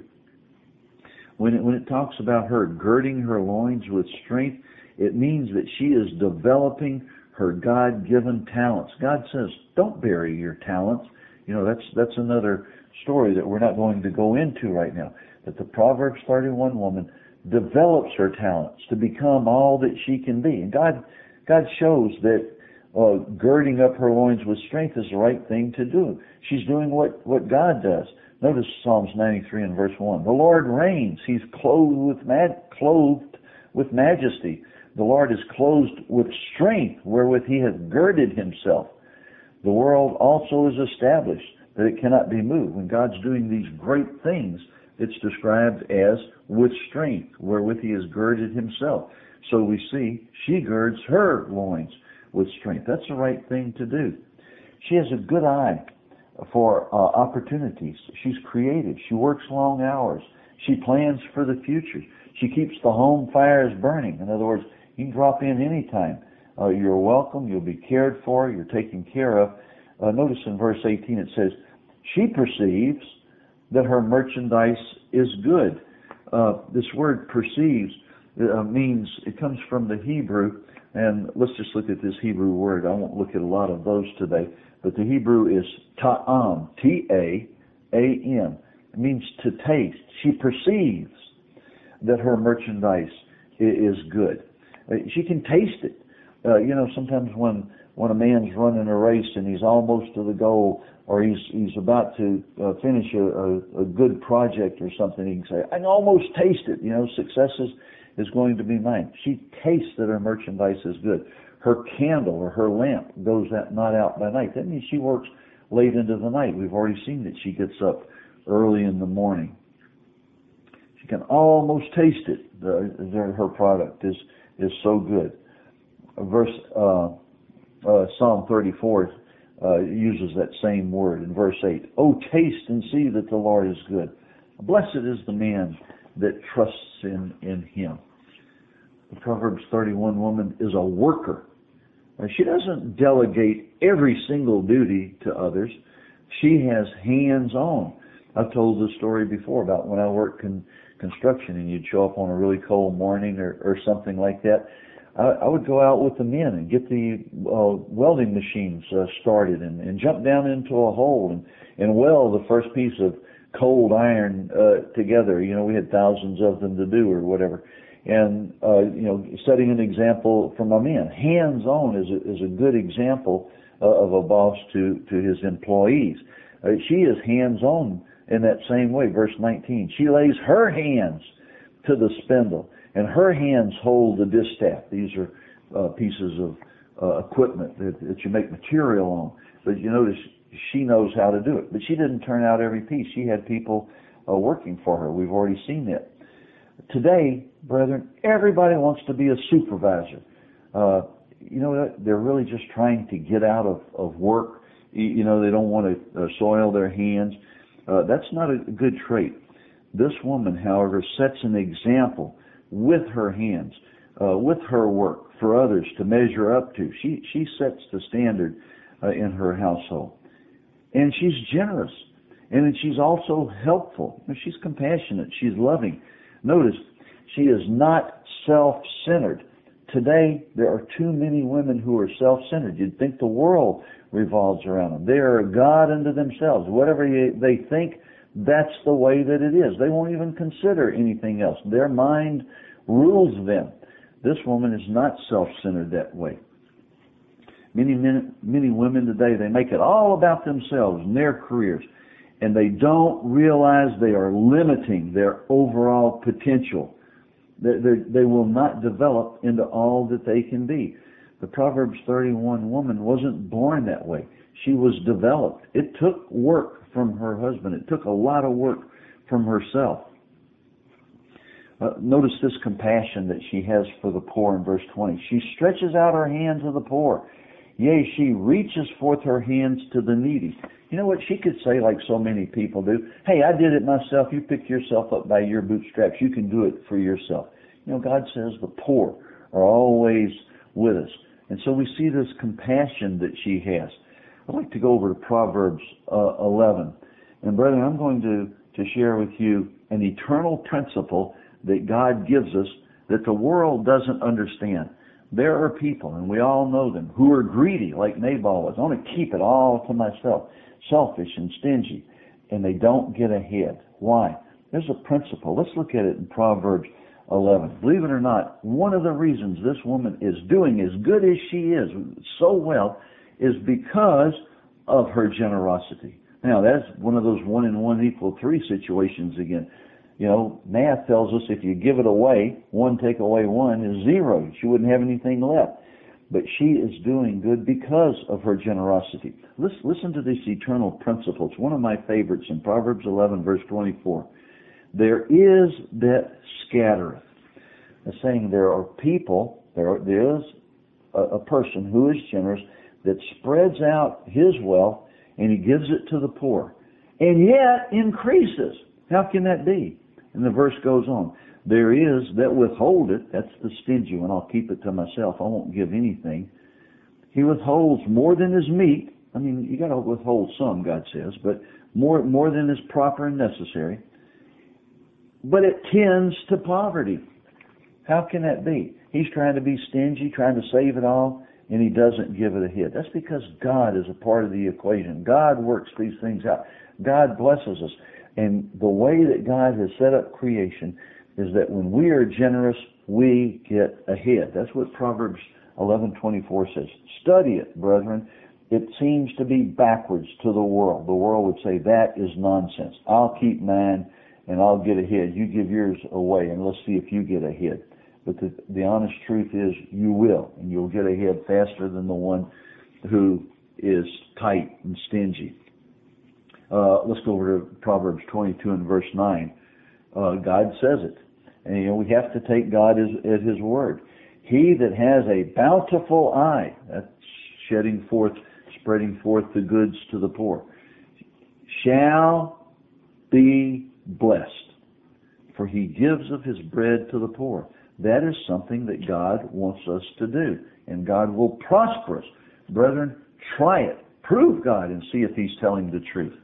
when it talks about her girding her loins with strength, it means that she is developing her God-given talents. God says, don't bury your talents. That's another story that we're not going to go into right now. But the Proverbs 31 woman develops her talents to become all that she can be. And God shows that girding up her loins with strength is the right thing to do. She's doing what God does. Notice Psalms 93 and verse 1. The Lord reigns. He's clothed with majesty. The Lord is clothed with strength wherewith he hath girded himself. The world also is established, that it cannot be moved. When God's doing these great things, it's described as with strength wherewith he has girded himself. So we see she girds her loins with strength. That's the right thing to do. She has a good eye for opportunities. She's creative. She works long hours. She plans for the future. She keeps the home fires burning. In other words, you can drop in anytime. You're welcome. You'll be cared for. You're taken care of. Notice in verse 18 it says, she perceives that her merchandise is good. This word perceives means, it comes from the Hebrew, and let's just look at this Hebrew word. I won't look at a lot of those today, but the Hebrew is ta'am, T-A-A-M. It means to taste. She perceives that her merchandise is good. She can taste it. Sometimes when a man's running a race and he's almost to the goal, or he's about to finish a good project or something, he can say, I can almost taste it. Success is going to be mine. She tastes that her merchandise is good. Her candle or her lamp goes not out by night. That means she works late into the night. We've already seen that she gets up early in the morning. She can almost taste it. Her product is so good. Psalm 34 uses that same word in verse 8. Oh, taste and see that the Lord is good. Blessed is the man that trusts in him. The Proverbs 31 woman is a worker. Now, she doesn't delegate every single duty to others. She has hands-on. I've told this story before about when I worked in construction and you'd show up on a really cold morning or something like that. I would go out with the men and get the welding machines started and jump down into a hole and weld the first piece of cold iron together. You know, we had thousands of them to do or whatever. And, setting an example for my men. Hands-on is a good example of a boss to his employees. She is hands-on in that same way. Verse 19, she lays her hands to the spindle, and her hands hold the distaff. These are pieces of equipment that you make material on. But you notice she knows how to do it. But she didn't turn out every piece. She had people working for her. We've already seen that. Today, brethren, everybody wants to be a supervisor. They're really just trying to get out of work. They don't want to soil their hands. That's not a good trait. This woman, however, sets an example with her hands, with her work for others to measure up to. She sets the standard in her household. And she's generous. And she's also helpful. She's compassionate. She's loving. Notice, she is not self-centered. Today, there are too many women who are self-centered. You'd think the world revolves around them. They are a god unto themselves. Whatever they think, that's the way that it is. They won't even consider anything else. Their mind rules them. This woman is not self-centered that way. Many women today, they make it all about themselves and their careers, and they don't realize they are limiting their overall potential. They will not develop into all that they can be. The Proverbs 31 woman wasn't born that way. She was developed. It took work from her husband. It took a lot of work from herself. Notice this compassion that she has for the poor in verse 20. She stretches out her hand to the poor. Yea, she reaches forth her hands to the needy. You know what? She could say, like so many people do, hey, I did it myself. You pick yourself up by your bootstraps. You can do it for yourself. God says the poor are always with us. And so we see this compassion that she has. I'd like to go over to Proverbs 11. And brethren, I'm going to share with you an eternal principle that God gives us that the world doesn't understand. There are people, and we all know them, who are greedy like Nabal was. I want to keep it all to myself. Selfish and stingy. And they don't get ahead. Why? There's a principle. Let's look at it in Proverbs 11. Believe it or not, one of the reasons this woman is doing as good as she is, so well, is because of her generosity. Now, that's one of those 1 and 1 equal 3 situations again. Math tells us if you give it away, 1 take away 1 is 0. She wouldn't have anything left. But she is doing good because of her generosity. Listen to this eternal principle. It's one of my favorites in Proverbs 11, verse 24. There is that scattereth. It's saying there are people, there is a person who is generous that spreads out his wealth and he gives it to the poor. And yet increases. How can that be? And the verse goes on. There is that withhold it. That's the stingy one. I'll keep it to myself. I won't give anything. He withholds more than is meet. I mean, you got to withhold some, God says, but more than is proper and necessary. But it tends to poverty. How can that be? He's trying to be stingy, trying to save it all, and he doesn't give it a hit. That's because God is a part of the equation. God works these things out. God blesses us. And the way that God has set up creation is that when we are generous, we get ahead. That's what Proverbs 11:24 says. Study it, brethren. It seems to be backwards to the world. The world would say, that is nonsense. I'll keep mine and I'll get ahead. You give yours away and let's see if you get ahead. But the honest truth is you will, and you'll get ahead faster than the one who is tight and stingy. Let's go over to Proverbs 22 and verse 9. God says it. And we have to take God at His word. He that has a bountiful eye, that's spreading forth the goods to the poor, shall be blessed, for he gives of his bread to the poor. That is something that God wants us to do, and God will prosper us. Brethren, try it. Prove God and see if He's telling the truth.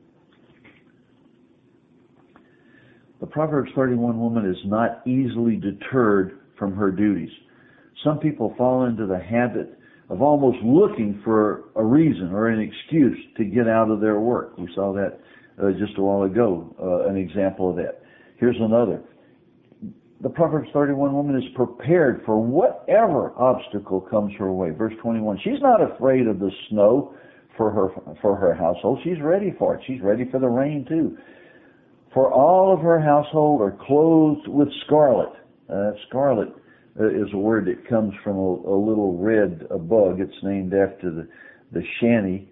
The Proverbs 31 woman is not easily deterred from her duties. Some people fall into the habit of almost looking for a reason or an excuse to get out of their work. We saw that just a while ago, an example of that. Here's another. The Proverbs 31 woman is prepared for whatever obstacle comes her way. Verse 21, she's not afraid of the snow for her household. She's ready for it. She's ready for the rain too. For all of her household are clothed with scarlet. Scarlet is a word that comes from a little red bug. It's named after the shani,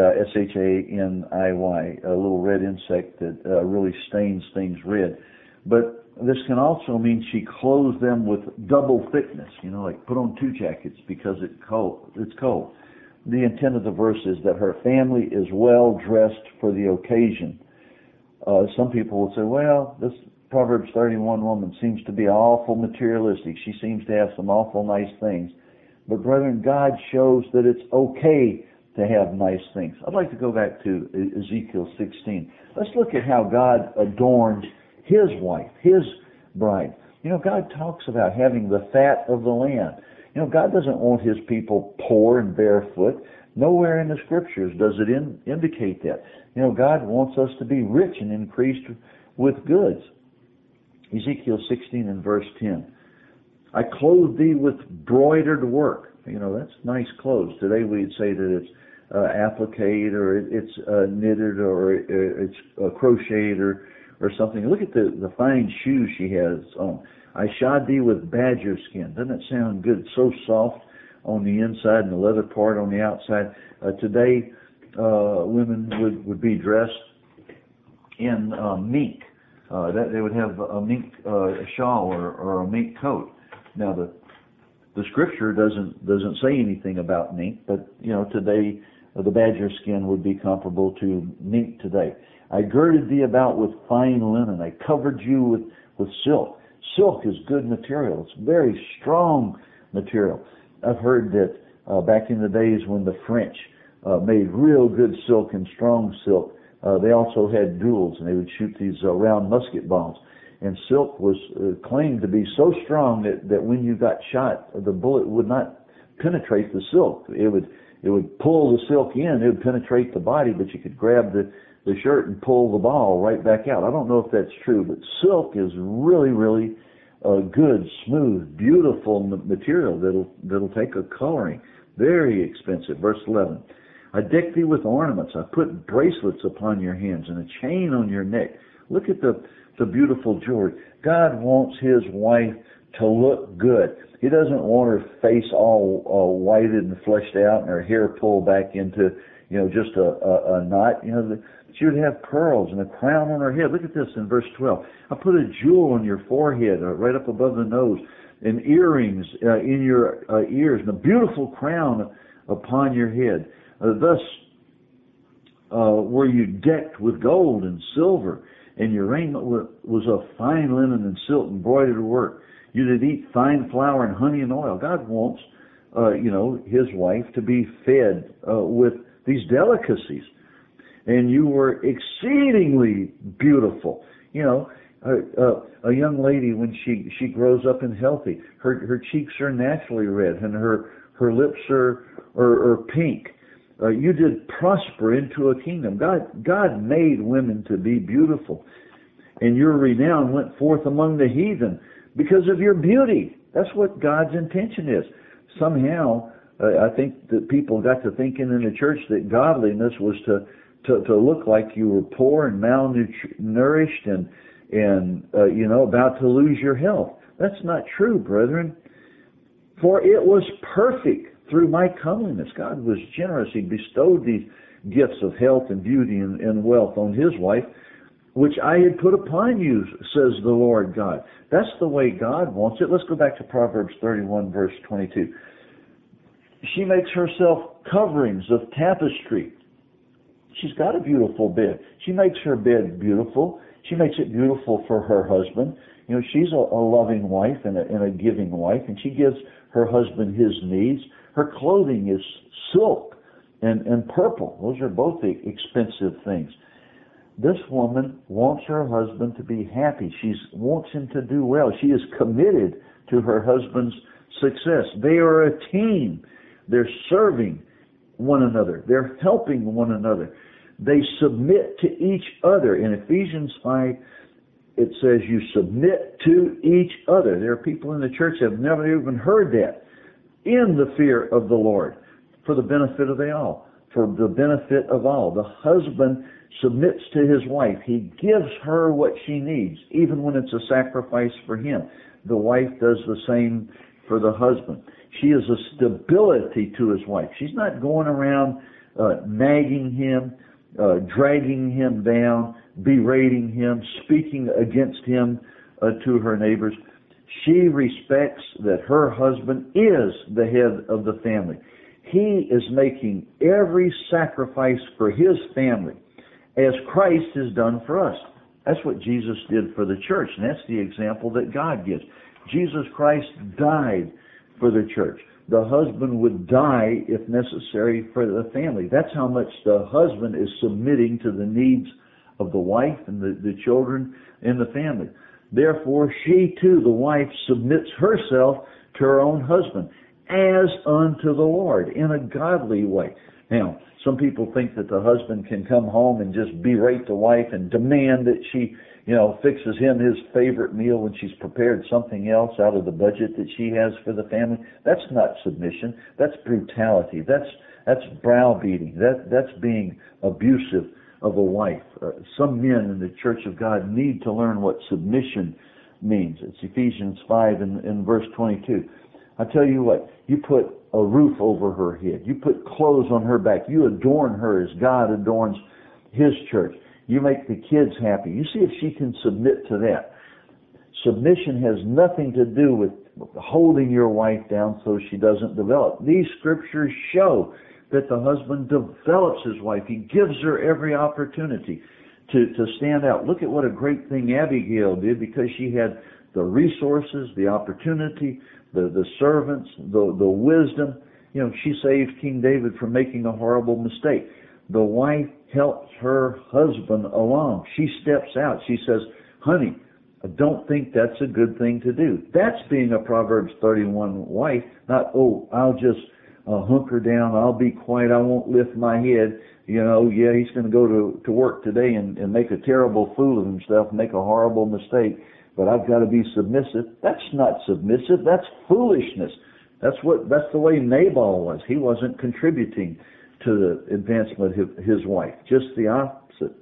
S-H-A-N-I-Y, a little red insect that really stains things red. But this can also mean she clothes them with double thickness, like put on 2 jackets because it's cold. The intent of the verse is that her family is well dressed for the occasion. Some people will say, well, this Proverbs 31 woman seems to be awful materialistic. She seems to have some awful nice things. But brethren, God shows that it's okay to have nice things. I'd like to go back to Ezekiel 16. Let's look at how God adorns His wife, His bride. God talks about having the fat of the land. God doesn't want His people poor and barefoot. Nowhere in the Scriptures does it indicate that. God wants us to be rich and increased with goods. Ezekiel 16 and verse 10. I clothe thee with broidered work. That's nice clothes. Today we'd say that it's appliqued or it's knitted or it's crocheted or something. Look at the fine shoes she has on. I shod thee with badger skin. Doesn't it sound good? So soft on the inside and the leather part on the outside. Today, women would be dressed in mink. They would have a mink shawl or a mink coat. Now the Scripture doesn't say anything about mink, but today the badger skin would be comparable to mink today. I girded thee about with fine linen. I covered you with silk. Silk is good material. It's very strong material. I've heard that back in the days when the French made real good silk and strong silk, they also had duels, and they would shoot these round musket balls. And silk was claimed to be so strong that when you got shot, the bullet would not penetrate the silk. It would pull the silk in. It would penetrate the body, but you could grab the shirt and pull the ball right back out. I don't know if that's true, but silk is really, really good, smooth, beautiful material that'll take a coloring. Very expensive. Verse 11. I deck thee with ornaments. I put bracelets upon your hands and a chain on your neck. Look at the beautiful jewelry. God wants His wife to look good. He doesn't want her face all whited and fleshed out and her hair pulled back into, just a knot. She would have pearls and a crown on her head. Look at this in verse 12. I put a jewel on your forehead, right up above the nose, and earrings in your ears, and a beautiful crown upon your head. Thus were you decked with gold and silver, and your raiment was of fine linen and silk embroidered work. You did eat fine flour and honey and oil. God wants, His wife to be fed with these delicacies. And you were exceedingly beautiful. A young lady, when she grows up and healthy, her cheeks are naturally red and her lips are pink. You did prosper into a kingdom. God made women to be beautiful. And your renown went forth among the heathen because of your beauty. That's what God's intention is. Somehow, I think that people got to thinking in the church that godliness was to look like you were poor and malnourished and about to lose your health. That's not true, brethren. For it was perfect through my comeliness. God was generous. He bestowed these gifts of health and beauty and wealth on His wife, which I had put upon you, says the Lord God. That's the way God wants it. Let's go back to Proverbs 31, verse 22. She makes herself coverings of tapestry. She's got a beautiful bed. She makes her bed beautiful. She makes it beautiful for her husband. You know, she's a loving wife and a giving wife, and she gives her husband his needs. Her clothing is silk and purple. Those are both expensive things. This woman wants her husband to be happy. She wants him to do well. She is committed to her husband's success. They are a team. They're serving one another. They're helping one another. They submit to each other. In Ephesians 5, it says you submit to each other. There are people in the church that have never even heard that. In the fear of the Lord, for the benefit of all. For the benefit of all. The husband submits to his wife. He gives her what she needs, even when it's a sacrifice for him. The wife does the same for the husband. She is a stability to his wife. She's not going around nagging him, dragging him down, berating him, speaking against him to her neighbors. She respects that her husband is the head of the family. He is making every sacrifice for his family as Christ has done for us. That's what Jesus did for the church, and that's the example that God gives. Jesus Christ died for the church. The husband would die, if necessary, for the family. That's how much the husband is submitting to the needs of the wife and the children and the family. Therefore, she too, the wife, submits herself to her own husband as unto the Lord in a godly way. Now, some people think that the husband can come home and just berate the wife and demand that she, fixes him his favorite meal when she's prepared something else out of the budget that she has for the family. That's not submission. That's brutality. That's browbeating. That's being abusive of a wife. Some men in the Church of God need to learn what submission means. It's Ephesians 5 in verse 22. I tell you what, you put a roof over her head. You put clothes on her back. You adorn her as God adorns His church. You make the kids happy. You see if she can submit to that. Submission has nothing to do with holding your wife down so she doesn't develop. These scriptures show that the husband develops his wife. He gives her every opportunity to stand out. Look at what a great thing Abigail did, because she had the resources, the opportunity, the servants, the wisdom. She saved King David from making a horrible mistake. The wife helps her husband along. She steps out. She says, honey, I don't think that's a good thing to do. That's being a Proverbs 31 wife, not, I'll just hunker down, I'll be quiet, I won't lift my head. He's going to go to work today and make a terrible fool of himself, make a horrible mistake, but I've got to be submissive. That's not submissive. That's foolishness. That's the way Nabal was. He wasn't contributing to the advancement of his wife. Just the opposite.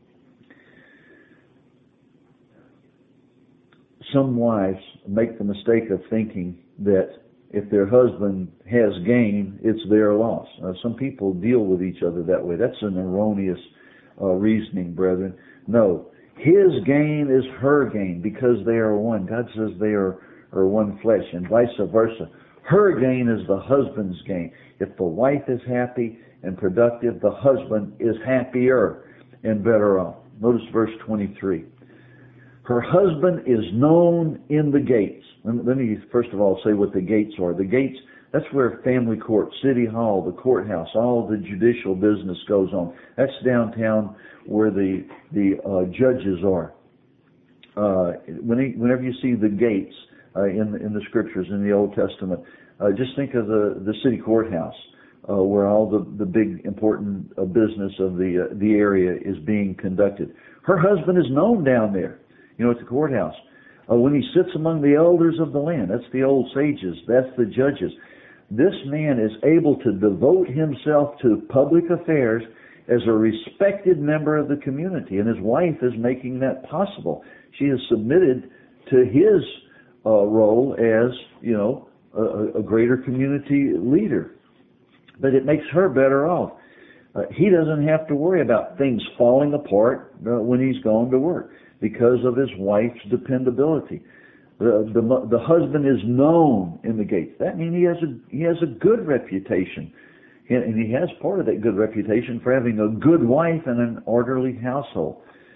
Some wives make the mistake of thinking that if their husband has gain, it's their loss. Some people deal with each other that way. That's an erroneous reasoning, brethren. No, his gain is her gain because they are one. God says they are one flesh, and vice versa. Her gain is the husband's gain. If the wife is happy and productive, the husband is happier and better off. Notice verse 23. Her husband is known in the gates. Let me first of all say what the gates are. The gates, that's where family court, city hall, the courthouse, all the judicial business goes on. That's downtown where the judges are. Whenever you see the gates in the scriptures in the Old Testament, just think of the city courthouse where all the big important business of the area is being conducted. Her husband is known down there. At the courthouse. When he sits among the elders of the land, that's the old sages, that's the judges. This man is able to devote himself to public affairs as a respected member of the community, and his wife is making that possible. She is submitted to his role as, a greater community leader. But it makes her better off. He doesn't have to worry about things falling apart when he's gone to work, because of his wife's dependability. The husband is known in the gates. That means he has a good reputation. And he has part of that good reputation for having a good wife and an orderly household.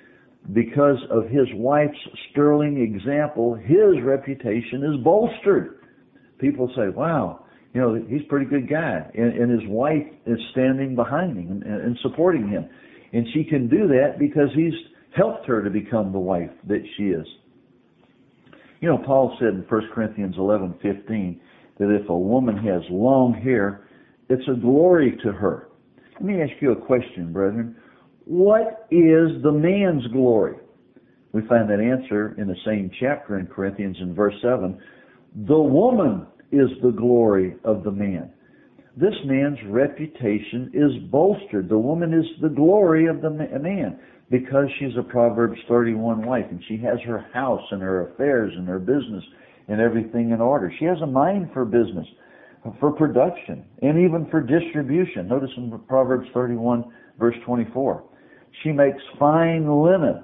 because of his wife's sterling example, his reputation is bolstered. People say, wow, he's a pretty good guy. And his wife is standing behind him and supporting him. And she can do that because he's helped her to become the wife that she is. Paul said in 1 Corinthians 11:15 that if a woman has long hair, it's a glory to her. Let me ask you a question, brethren. What is the man's glory? We find that answer in the same chapter in Corinthians in verse 7. The woman is the glory of the man. This man's reputation is bolstered. The woman is the glory of the man because she's a Proverbs 31 wife, and she has her house and her affairs and her business and everything in order. She has a mind for business, for production, and even for distribution. Notice in Proverbs 31, verse 24. She makes fine linen.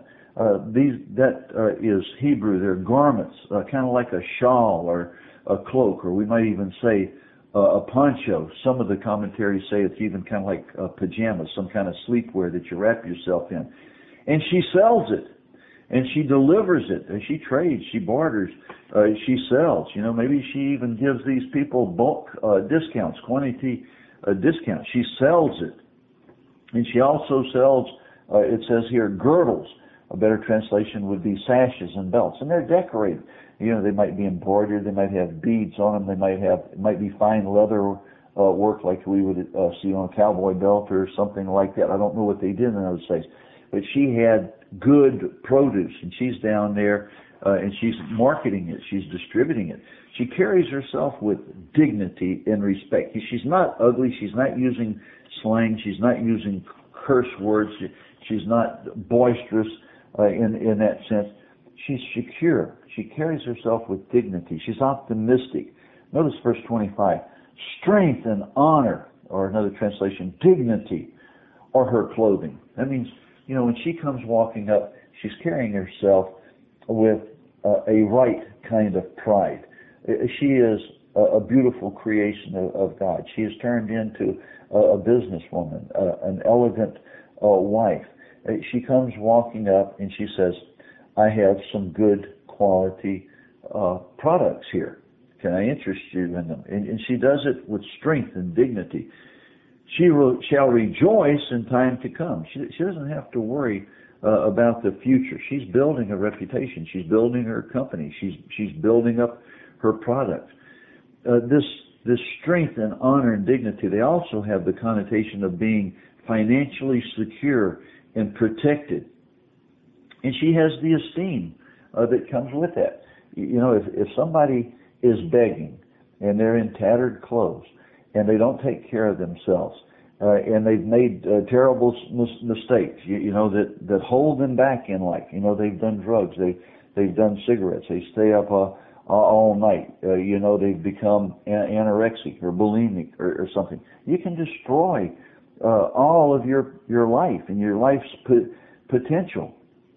That is Hebrew. They're garments, kind of like a shawl or a cloak, or we might even say a poncho. Some of the commentaries say it's even kind of like pajamas, some kind of sleepwear that you wrap yourself in. And she sells it, and she delivers it, and she trades, she barters, she sells. Maybe she even gives these people bulk discounts, quantity discounts. She sells it. And she also sells, it says here, girdles. A better translation would be sashes and belts. And they're decorated. They might be embroidered, they might have beads on them, it might be fine leather work like we would see on a cowboy belt or something like that. I don't know what they did in those days. But she had good produce, and she's down there, and she's marketing it, she's distributing it. She carries herself with dignity and respect. She's not ugly, she's not using slang, she's not using curse words, she's not boisterous in that sense. She's secure. She carries herself with dignity. She's optimistic. Notice verse 25. Strength and honor, or another translation, dignity, are her clothing. That means, when she comes walking up, she's carrying herself with a right kind of pride. She is a beautiful creation of God. She is turned into a businesswoman, an elegant wife. She comes walking up and she says, I have some good quality products here. Can I interest you in them? And she does it with strength and dignity. She shall rejoice in time to come. She doesn't have to worry about the future. She's building a reputation. She's building her company. She's building up her product. This strength and honor and dignity, they also have the connotation of being financially secure and protected. And she has the esteem that comes with that. If somebody is begging and they're in tattered clothes and they don't take care of themselves and they've made terrible mistakes, that hold them back in life. They've done drugs, they've done cigarettes, they stay up all night. They've become anorexic or bulimic or something. You can destroy all of your life and your life's potential.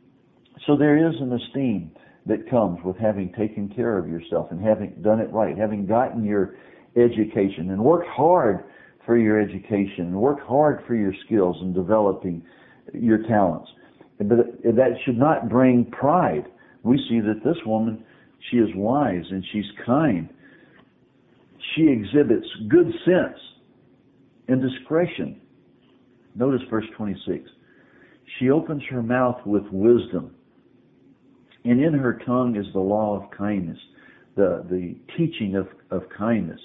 So there is an esteem that comes with having taken care of yourself and having done it right, having gotten your education and worked hard for your education and worked hard for your skills and developing your talents. But that should not bring pride. We see that this woman, she is wise and she's kind. She exhibits good sense and discretion. Notice verse 26. She opens her mouth with wisdom, and in her tongue is the law of kindness, the teaching of kindness.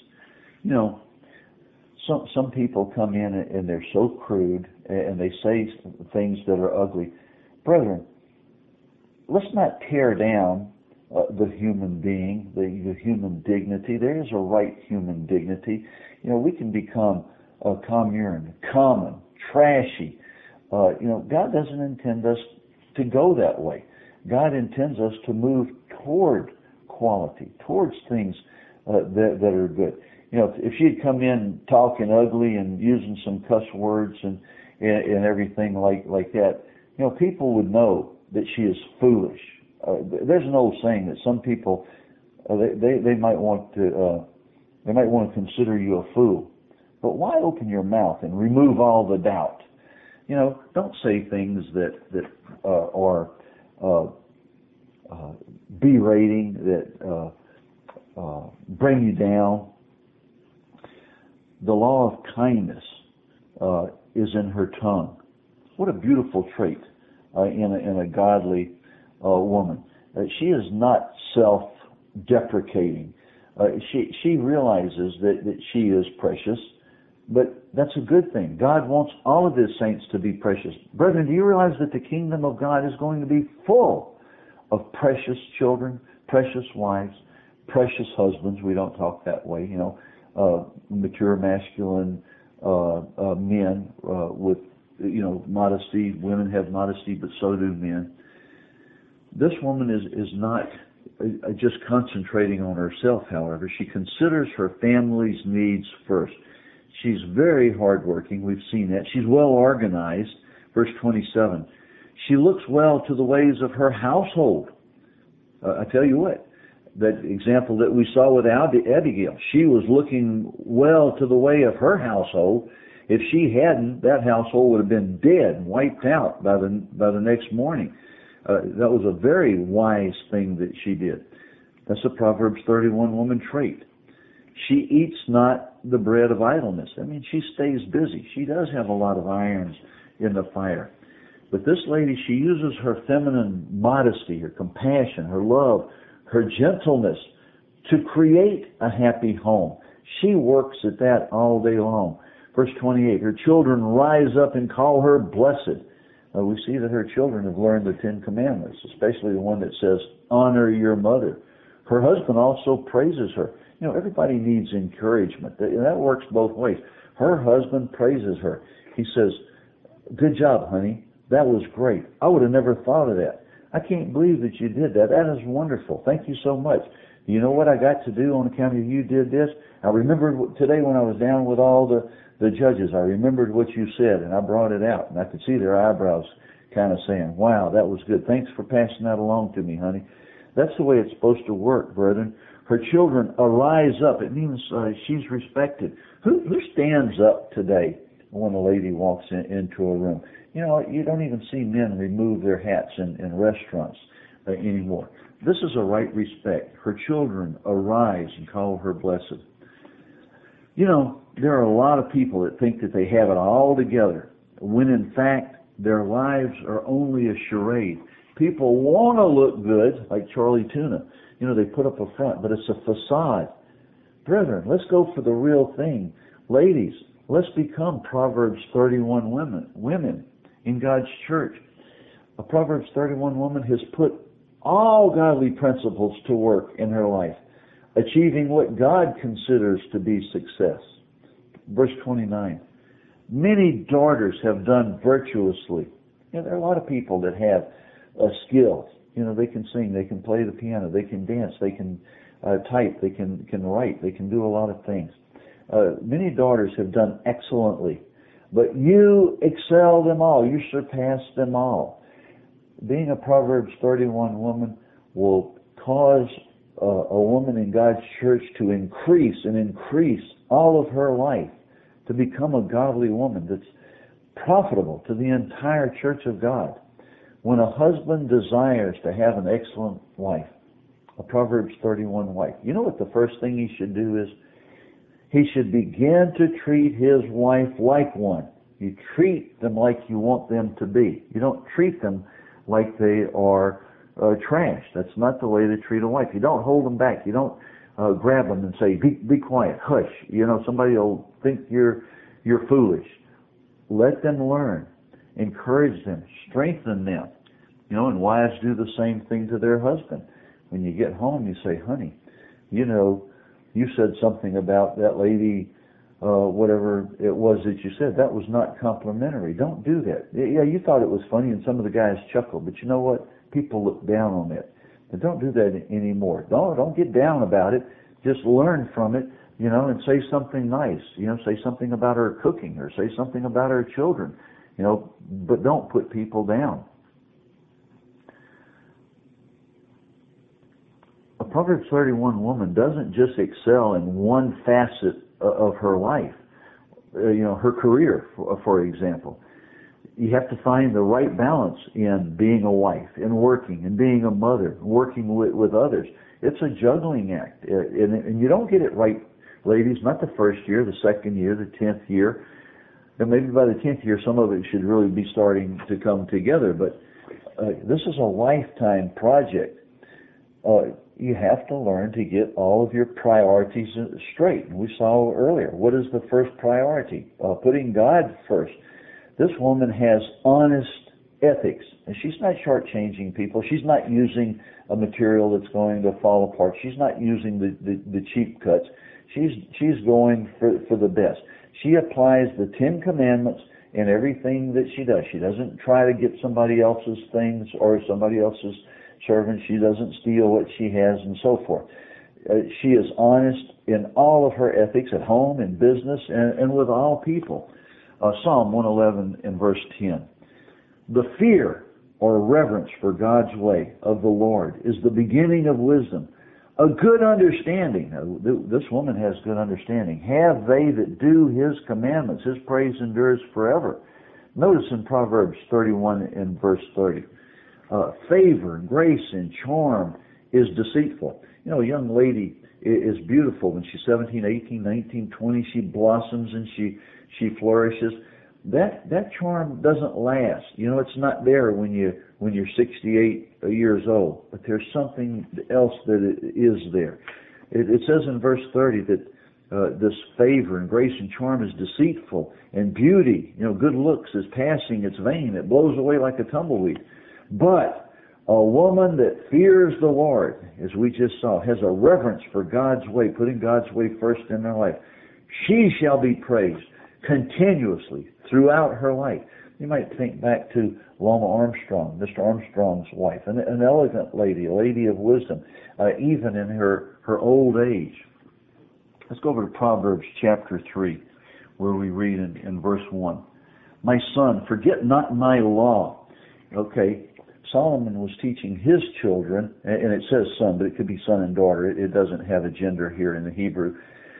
Some people come in and they're so crude and they say things that are ugly. Brethren, let's not tear down the human being, the human dignity. There is a right human dignity. We can become commune, common, trashy. God doesn't intend us to go that way. God intends us to move toward quality, towards things that are good. If she'd come in talking ugly and using some cuss words and everything like that, people would know that she is foolish. There's an old saying that some people they might want to consider you a fool. But why open your mouth and remove all the doubt? Don't say things that are berating, that bring you down. The law of kindness is in her tongue. What a beautiful trait in a godly woman. She is not self-deprecating. She realizes that she is precious, but that's a good thing. God wants all of His saints to be precious. Brethren, do you realize that the kingdom of God is going to be full of precious children, precious wives, precious husbands? We don't talk that way, mature masculine men with modesty. Women have modesty, but so do men. This woman is not just concentrating on herself, however. She considers her family's needs first. She's very hardworking. We've seen that. She's well organized. Verse 27. She looks well to the ways of her household. I tell you what, that example that we saw with Abigail, she was looking well to the way of her household. If she hadn't, that household would have been dead and wiped out by the next morning. That was a very wise thing that she did. That's a Proverbs 31 woman trait. She eats not the bread of idleness. I mean, she stays busy. She does have a lot of irons in the fire. But this lady, she uses her feminine modesty, her compassion, her love, her gentleness to create a happy home. She works at that all day long. Verse 28, her children rise up and call her blessed. We see that her children have learned the Ten Commandments, especially the one that says, honor your mother. Her husband also praises her. Everybody needs encouragement. That works both ways. Her husband praises her. He says, good job, honey. That was great. I would have never thought of that. I can't believe that you did that. That is wonderful. Thank you so much. You know what I got to do on account of you did this? I remembered today when I was down with all the judges, I remembered what you said, and I brought it out. And I could see their eyebrows kind of saying, wow, that was good. Thanks for passing that along to me, honey. That's the way it's supposed to work, brethren. Her children arise up. It means she's respected. Who stands up today when a lady walks into a room? You don't even see men remove their hats in restaurants anymore. This is a right respect. Her children arise and call her blessed. There are a lot of people that think that they have it all together, when in fact their lives are only a charade. People want to look good, like Charlie Tuna. They put up a front, but it's a facade. Brethren, let's go for the real thing. Ladies, let's become Proverbs 31 women in God's church. A Proverbs 31 woman has put all godly principles to work in her life, achieving what God considers to be success. Verse 29. Many daughters have done virtuously. There are a lot of people that have skills. They can sing, they can play the piano, they can dance, they can type, they can write, they can do a lot of things. Many daughters have done excellently, but you excel them all, you surpass them all. Being a Proverbs 31 woman will cause a woman in God's church to increase all of her life, to become a godly woman that's profitable to the entire church of God. When a husband desires to have an excellent wife, a Proverbs 31 wife, you know what the first thing he should do is? He should begin to treat his wife like one. You treat them like you want them to be. You don't treat them like they are trash. That's not the way to treat a wife. You don't hold them back. You don't grab them and say, be quiet, hush. Somebody will think you're foolish. Let them learn. Encourage them. Strengthen them. And wives do the same thing to their husband. When you get home, you say, honey, you said something about that lady, whatever it was that you said. That was not complimentary. Don't do that. Yeah, you thought it was funny and some of the guys chuckled, but you know what? People look down on it. But don't do that anymore. Don't get down about it. Just learn from it, and say something nice. Say something about her cooking or say something about her children, but don't put people down. A Proverbs 31 woman doesn't just excel in one facet of her life, her career, for example. You have to find the right balance in being a wife, in working, and being a mother, working with others. It's a juggling act, and you don't get it right, ladies, not the first year, the second year, the 10th year. And maybe by the 10th year, some of it should really be starting to come together. But this is a lifetime project. You have to learn to get all of your priorities straight. And we saw earlier, what is the first priority? Putting God first. This woman has honest ethics, and she's not shortchanging people. She's not using a material that's going to fall apart. She's not using the cheap cuts. She's going for the best. She applies the 10 Commandments in everything that she does. She doesn't try to get somebody else's things or somebody else's servant. She doesn't steal what she has and so forth. She is honest in all of her ethics at home, in business, and with all people. Psalm 111 and verse 10. The fear or reverence for God's way of the Lord is the beginning of wisdom. A good understanding. This woman has good understanding. Have they that do His commandments. His praise endures forever. Notice in Proverbs 31 and verse 30. Favor and grace and charm is deceitful. You know, a young lady is beautiful when she's 17, 18, 19, 20. She blossoms and she flourishes. That charm doesn't last. You know, it's not there when you're 68 years old. But there's something else that is there. It says in verse 30 that this favor and grace and charm is deceitful, and beauty, you know, good looks is passing, it's vain, it blows away like a tumbleweed. But a woman that fears the Lord, as we just saw, has a reverence for God's way, putting God's way first in her life. She shall be praised continuously throughout her life. You might think back to Loma Armstrong, Mr. Armstrong's wife, an elegant lady, a lady of wisdom, even in her old age. Let's go over to Proverbs chapter 3, where we read in verse 1. My son, forget not my law. Okay, Solomon was teaching his children, and it says son, but it could be son and daughter. It doesn't have a gender here in the Hebrew.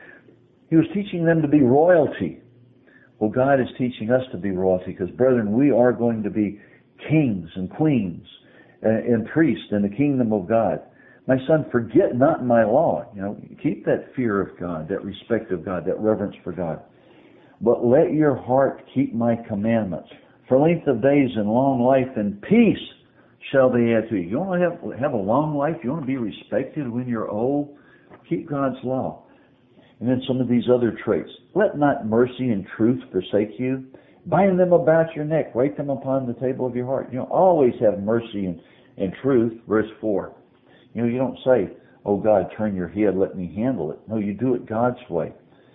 He was teaching them to be royalty. Well, God is teaching us to be royalty because, brethren, we are going to be kings and queens and priests in the kingdom of God. My son, forget not my law. You know, keep that fear of God, that respect of God, that reverence for God. But let your heart keep my commandments. For length of days and long life and peace shall they add to you. You want to have a long life? You want to be respected when you're old? Keep God's law. And then some of these other traits. Let not mercy and truth forsake you. Bind them about your neck. Write them upon the table of your heart. You know, always have mercy and truth. Verse 4. You know, you don't say, oh God, turn your head, let me handle it. No, you do it God's way.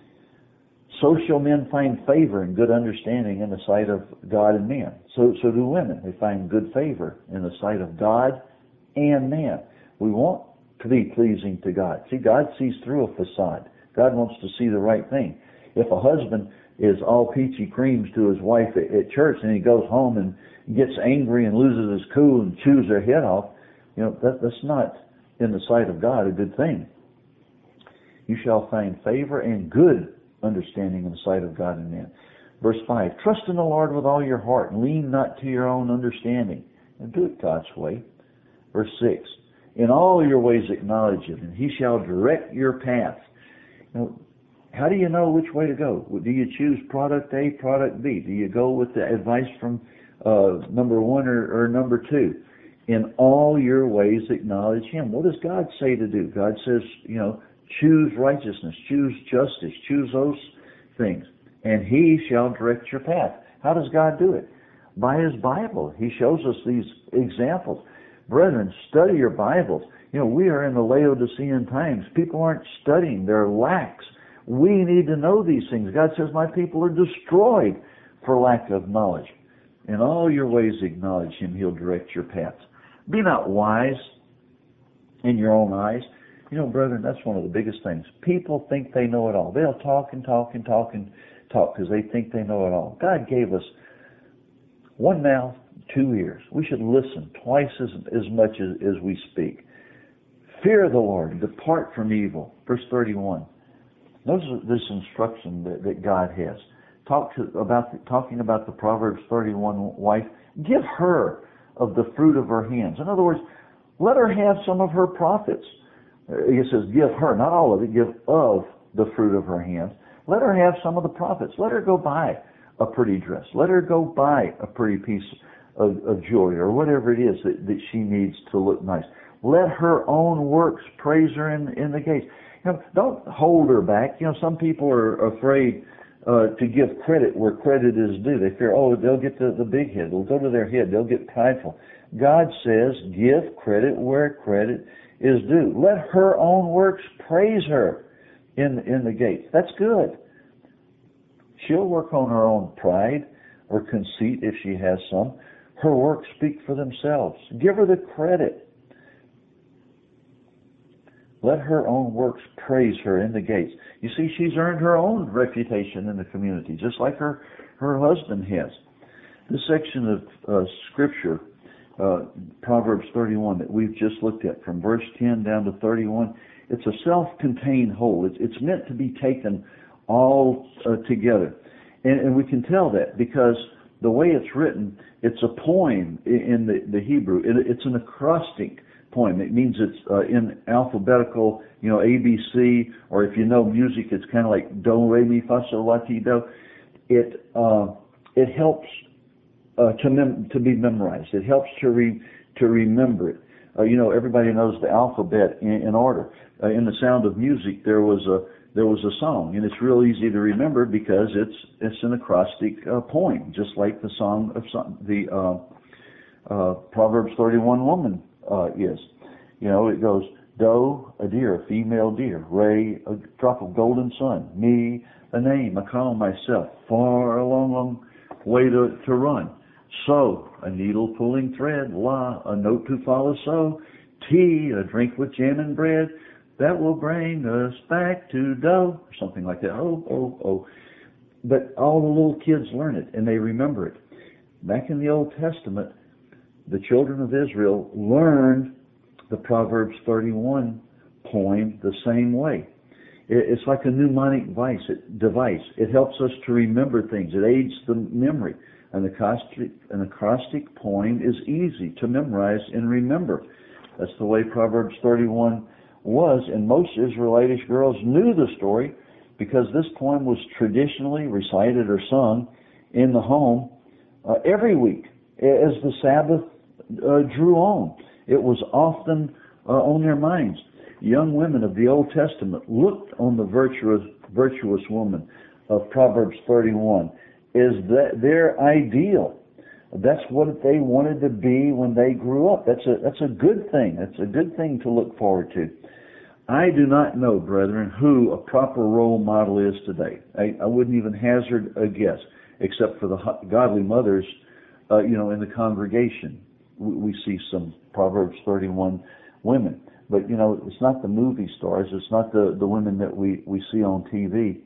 So shall men find favor and good understanding in the sight of God and man. So do women. They find good favor in the sight of God and man. We want to be pleasing to God. See, God sees through a facade. God wants to see the right thing. If a husband is all peachy creams to his wife at church and he goes home and gets angry and loses his cool and chews her head off, you know, that's not in the sight of God a good thing. You shall find favor and good understanding in the sight of God and man. Verse 5, trust in the Lord with all your heart and lean not to your own understanding, and do it God's way. Verse 6, in all your ways acknowledge Him, and He shall direct your path. Now, how do you know which way to go? Do you choose product A, product B? Do you go with the advice from number 1 or number 2? In all your ways acknowledge Him. What does God say to do? God says, you know, choose righteousness, choose justice, choose those things, and He shall direct your path. How does God do it? By His Bible. He shows us these examples. Brethren, study your Bibles. You know, we are in the Laodicean times. People aren't studying. They're lax. We need to know these things. God says, my people are destroyed for lack of knowledge. In all your ways acknowledge Him. He'll direct your paths. Be not wise in your own eyes. You know, brethren, that's one of the biggest things. People think they know it all. They'll talk and talk and talk and talk because they think they know it all. God gave us one mouth, 2 ears. We should listen twice as much as we speak. Fear the Lord, depart from evil. Verse 31. Notice this instruction that God has. talking about the Proverbs 31 wife, give her of the fruit of her hands. In other words, let her have some of her profits. It says give her, not all of it, give of the fruit of her hands. Let her have some of the profits. Let her go buy a pretty dress. Let her go buy a pretty piece of jewelry or whatever it is that she needs to look nice. Let her own works praise her in the gates. Don't hold her back. Some people are afraid to give credit where credit is due. They fear, they'll get the big head. It'll go to their head. They'll get prideful. God says, give credit where credit is due. Let her own works praise her in the gates. That's good. She'll work on her own pride or conceit if she has some. Her works speak for themselves. Give her the credit. Let her own works praise her in the gates. You see, she's earned her own reputation in the community, just like her husband has. This section of Scripture, Proverbs 31, that we've just looked at, from verse 10 down to 31, it's a self-contained whole. It's meant to be taken all together. And we can tell that because the way it's written, it's a poem in the Hebrew. It's an acrostic poem. It means it's in alphabetical, ABC, or if you know music, it's kind of like do, re, mi, fa, sol, la, ti, do. It helps to be memorized. It helps to remember it. Everybody knows the alphabet in order. In The Sound of Music, there was a song, and it's real easy to remember because it's an acrostic poem, just like the song of the Proverbs 31 woman is. It goes, do, a deer, a female deer, re, a drop of golden sun, me, a name, I call myself, far a long, long way to run, so, a needle pulling thread, la, a note to follow, so, tea, a drink with jam and bread, that will bring us back to do, or something like that. Oh. But all the little kids learn it, and they remember it. Back in the Old Testament, the children of Israel learned the Proverbs 31 poem the same way. It's like a mnemonic device. It helps us to remember things. It aids the memory. An acrostic poem is easy to memorize and remember. That's the way Proverbs 31 was, and most Israelitish girls knew the story because this poem was traditionally recited or sung in the home every week as the Sabbath drew on. It was often on their minds. Young women of the Old Testament looked on the virtuous woman of Proverbs 31 as their ideal. That's what they wanted to be when they grew up. That's a good thing. That's a good thing to look forward to. I do not know, brethren, who a proper role model is today. I wouldn't even hazard a guess, except for the godly mothers, in the congregation. We see some Proverbs 31 women. But, it's not the movie stars. It's not the women that we see on TV.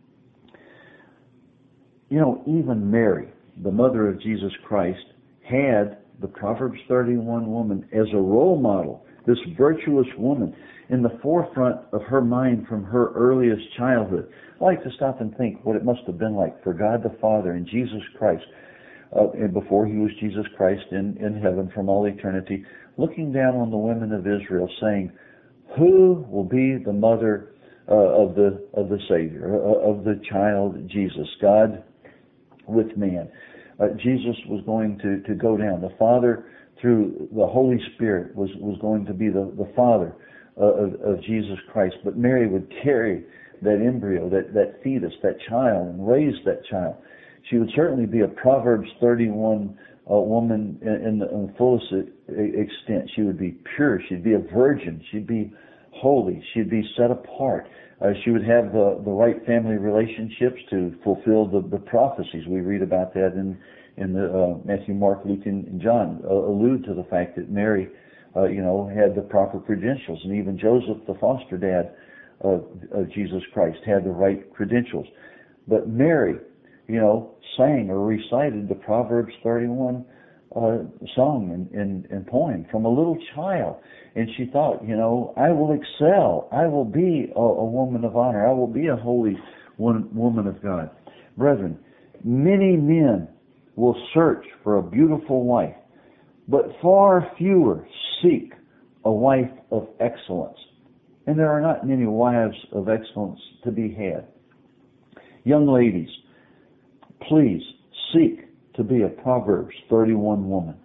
Even Mary, the mother of Jesus Christ, had the Proverbs 31 woman as a role model, this virtuous woman, in the forefront of her mind from her earliest childhood. I like to stop and think what it must have been like for God the Father and Jesus Christ, and before he was Jesus Christ in heaven from all eternity, looking down on the women of Israel, saying, "Who will be the mother of the Savior, of the child Jesus, God with man?" Jesus was going to go down. The Father, through the Holy Spirit, was going to be the Father of Jesus Christ. But Mary would carry that embryo, that fetus, that child, and raise that child. She would certainly be a Proverbs 31 woman in the fullest extent. She would be pure. She'd be a virgin. She'd be holy. She'd be set apart. She would have the right family relationships to fulfill the prophecies. We read about that in the Matthew, Mark, Luke, and John. Allude to the fact that Mary, had the proper credentials, and even Joseph, the foster dad of Jesus Christ, had the right credentials. But Mary, sang or recited the Proverbs 31 song and poem from a little child. And she thought, I will excel. I will be a woman of honor. I will be a holy woman of God. Brethren, Many men will search for a beautiful wife, but far fewer seek a wife of excellence. And there are not many wives of excellence to be had. Young ladies, please seek to be a Proverbs 31 woman.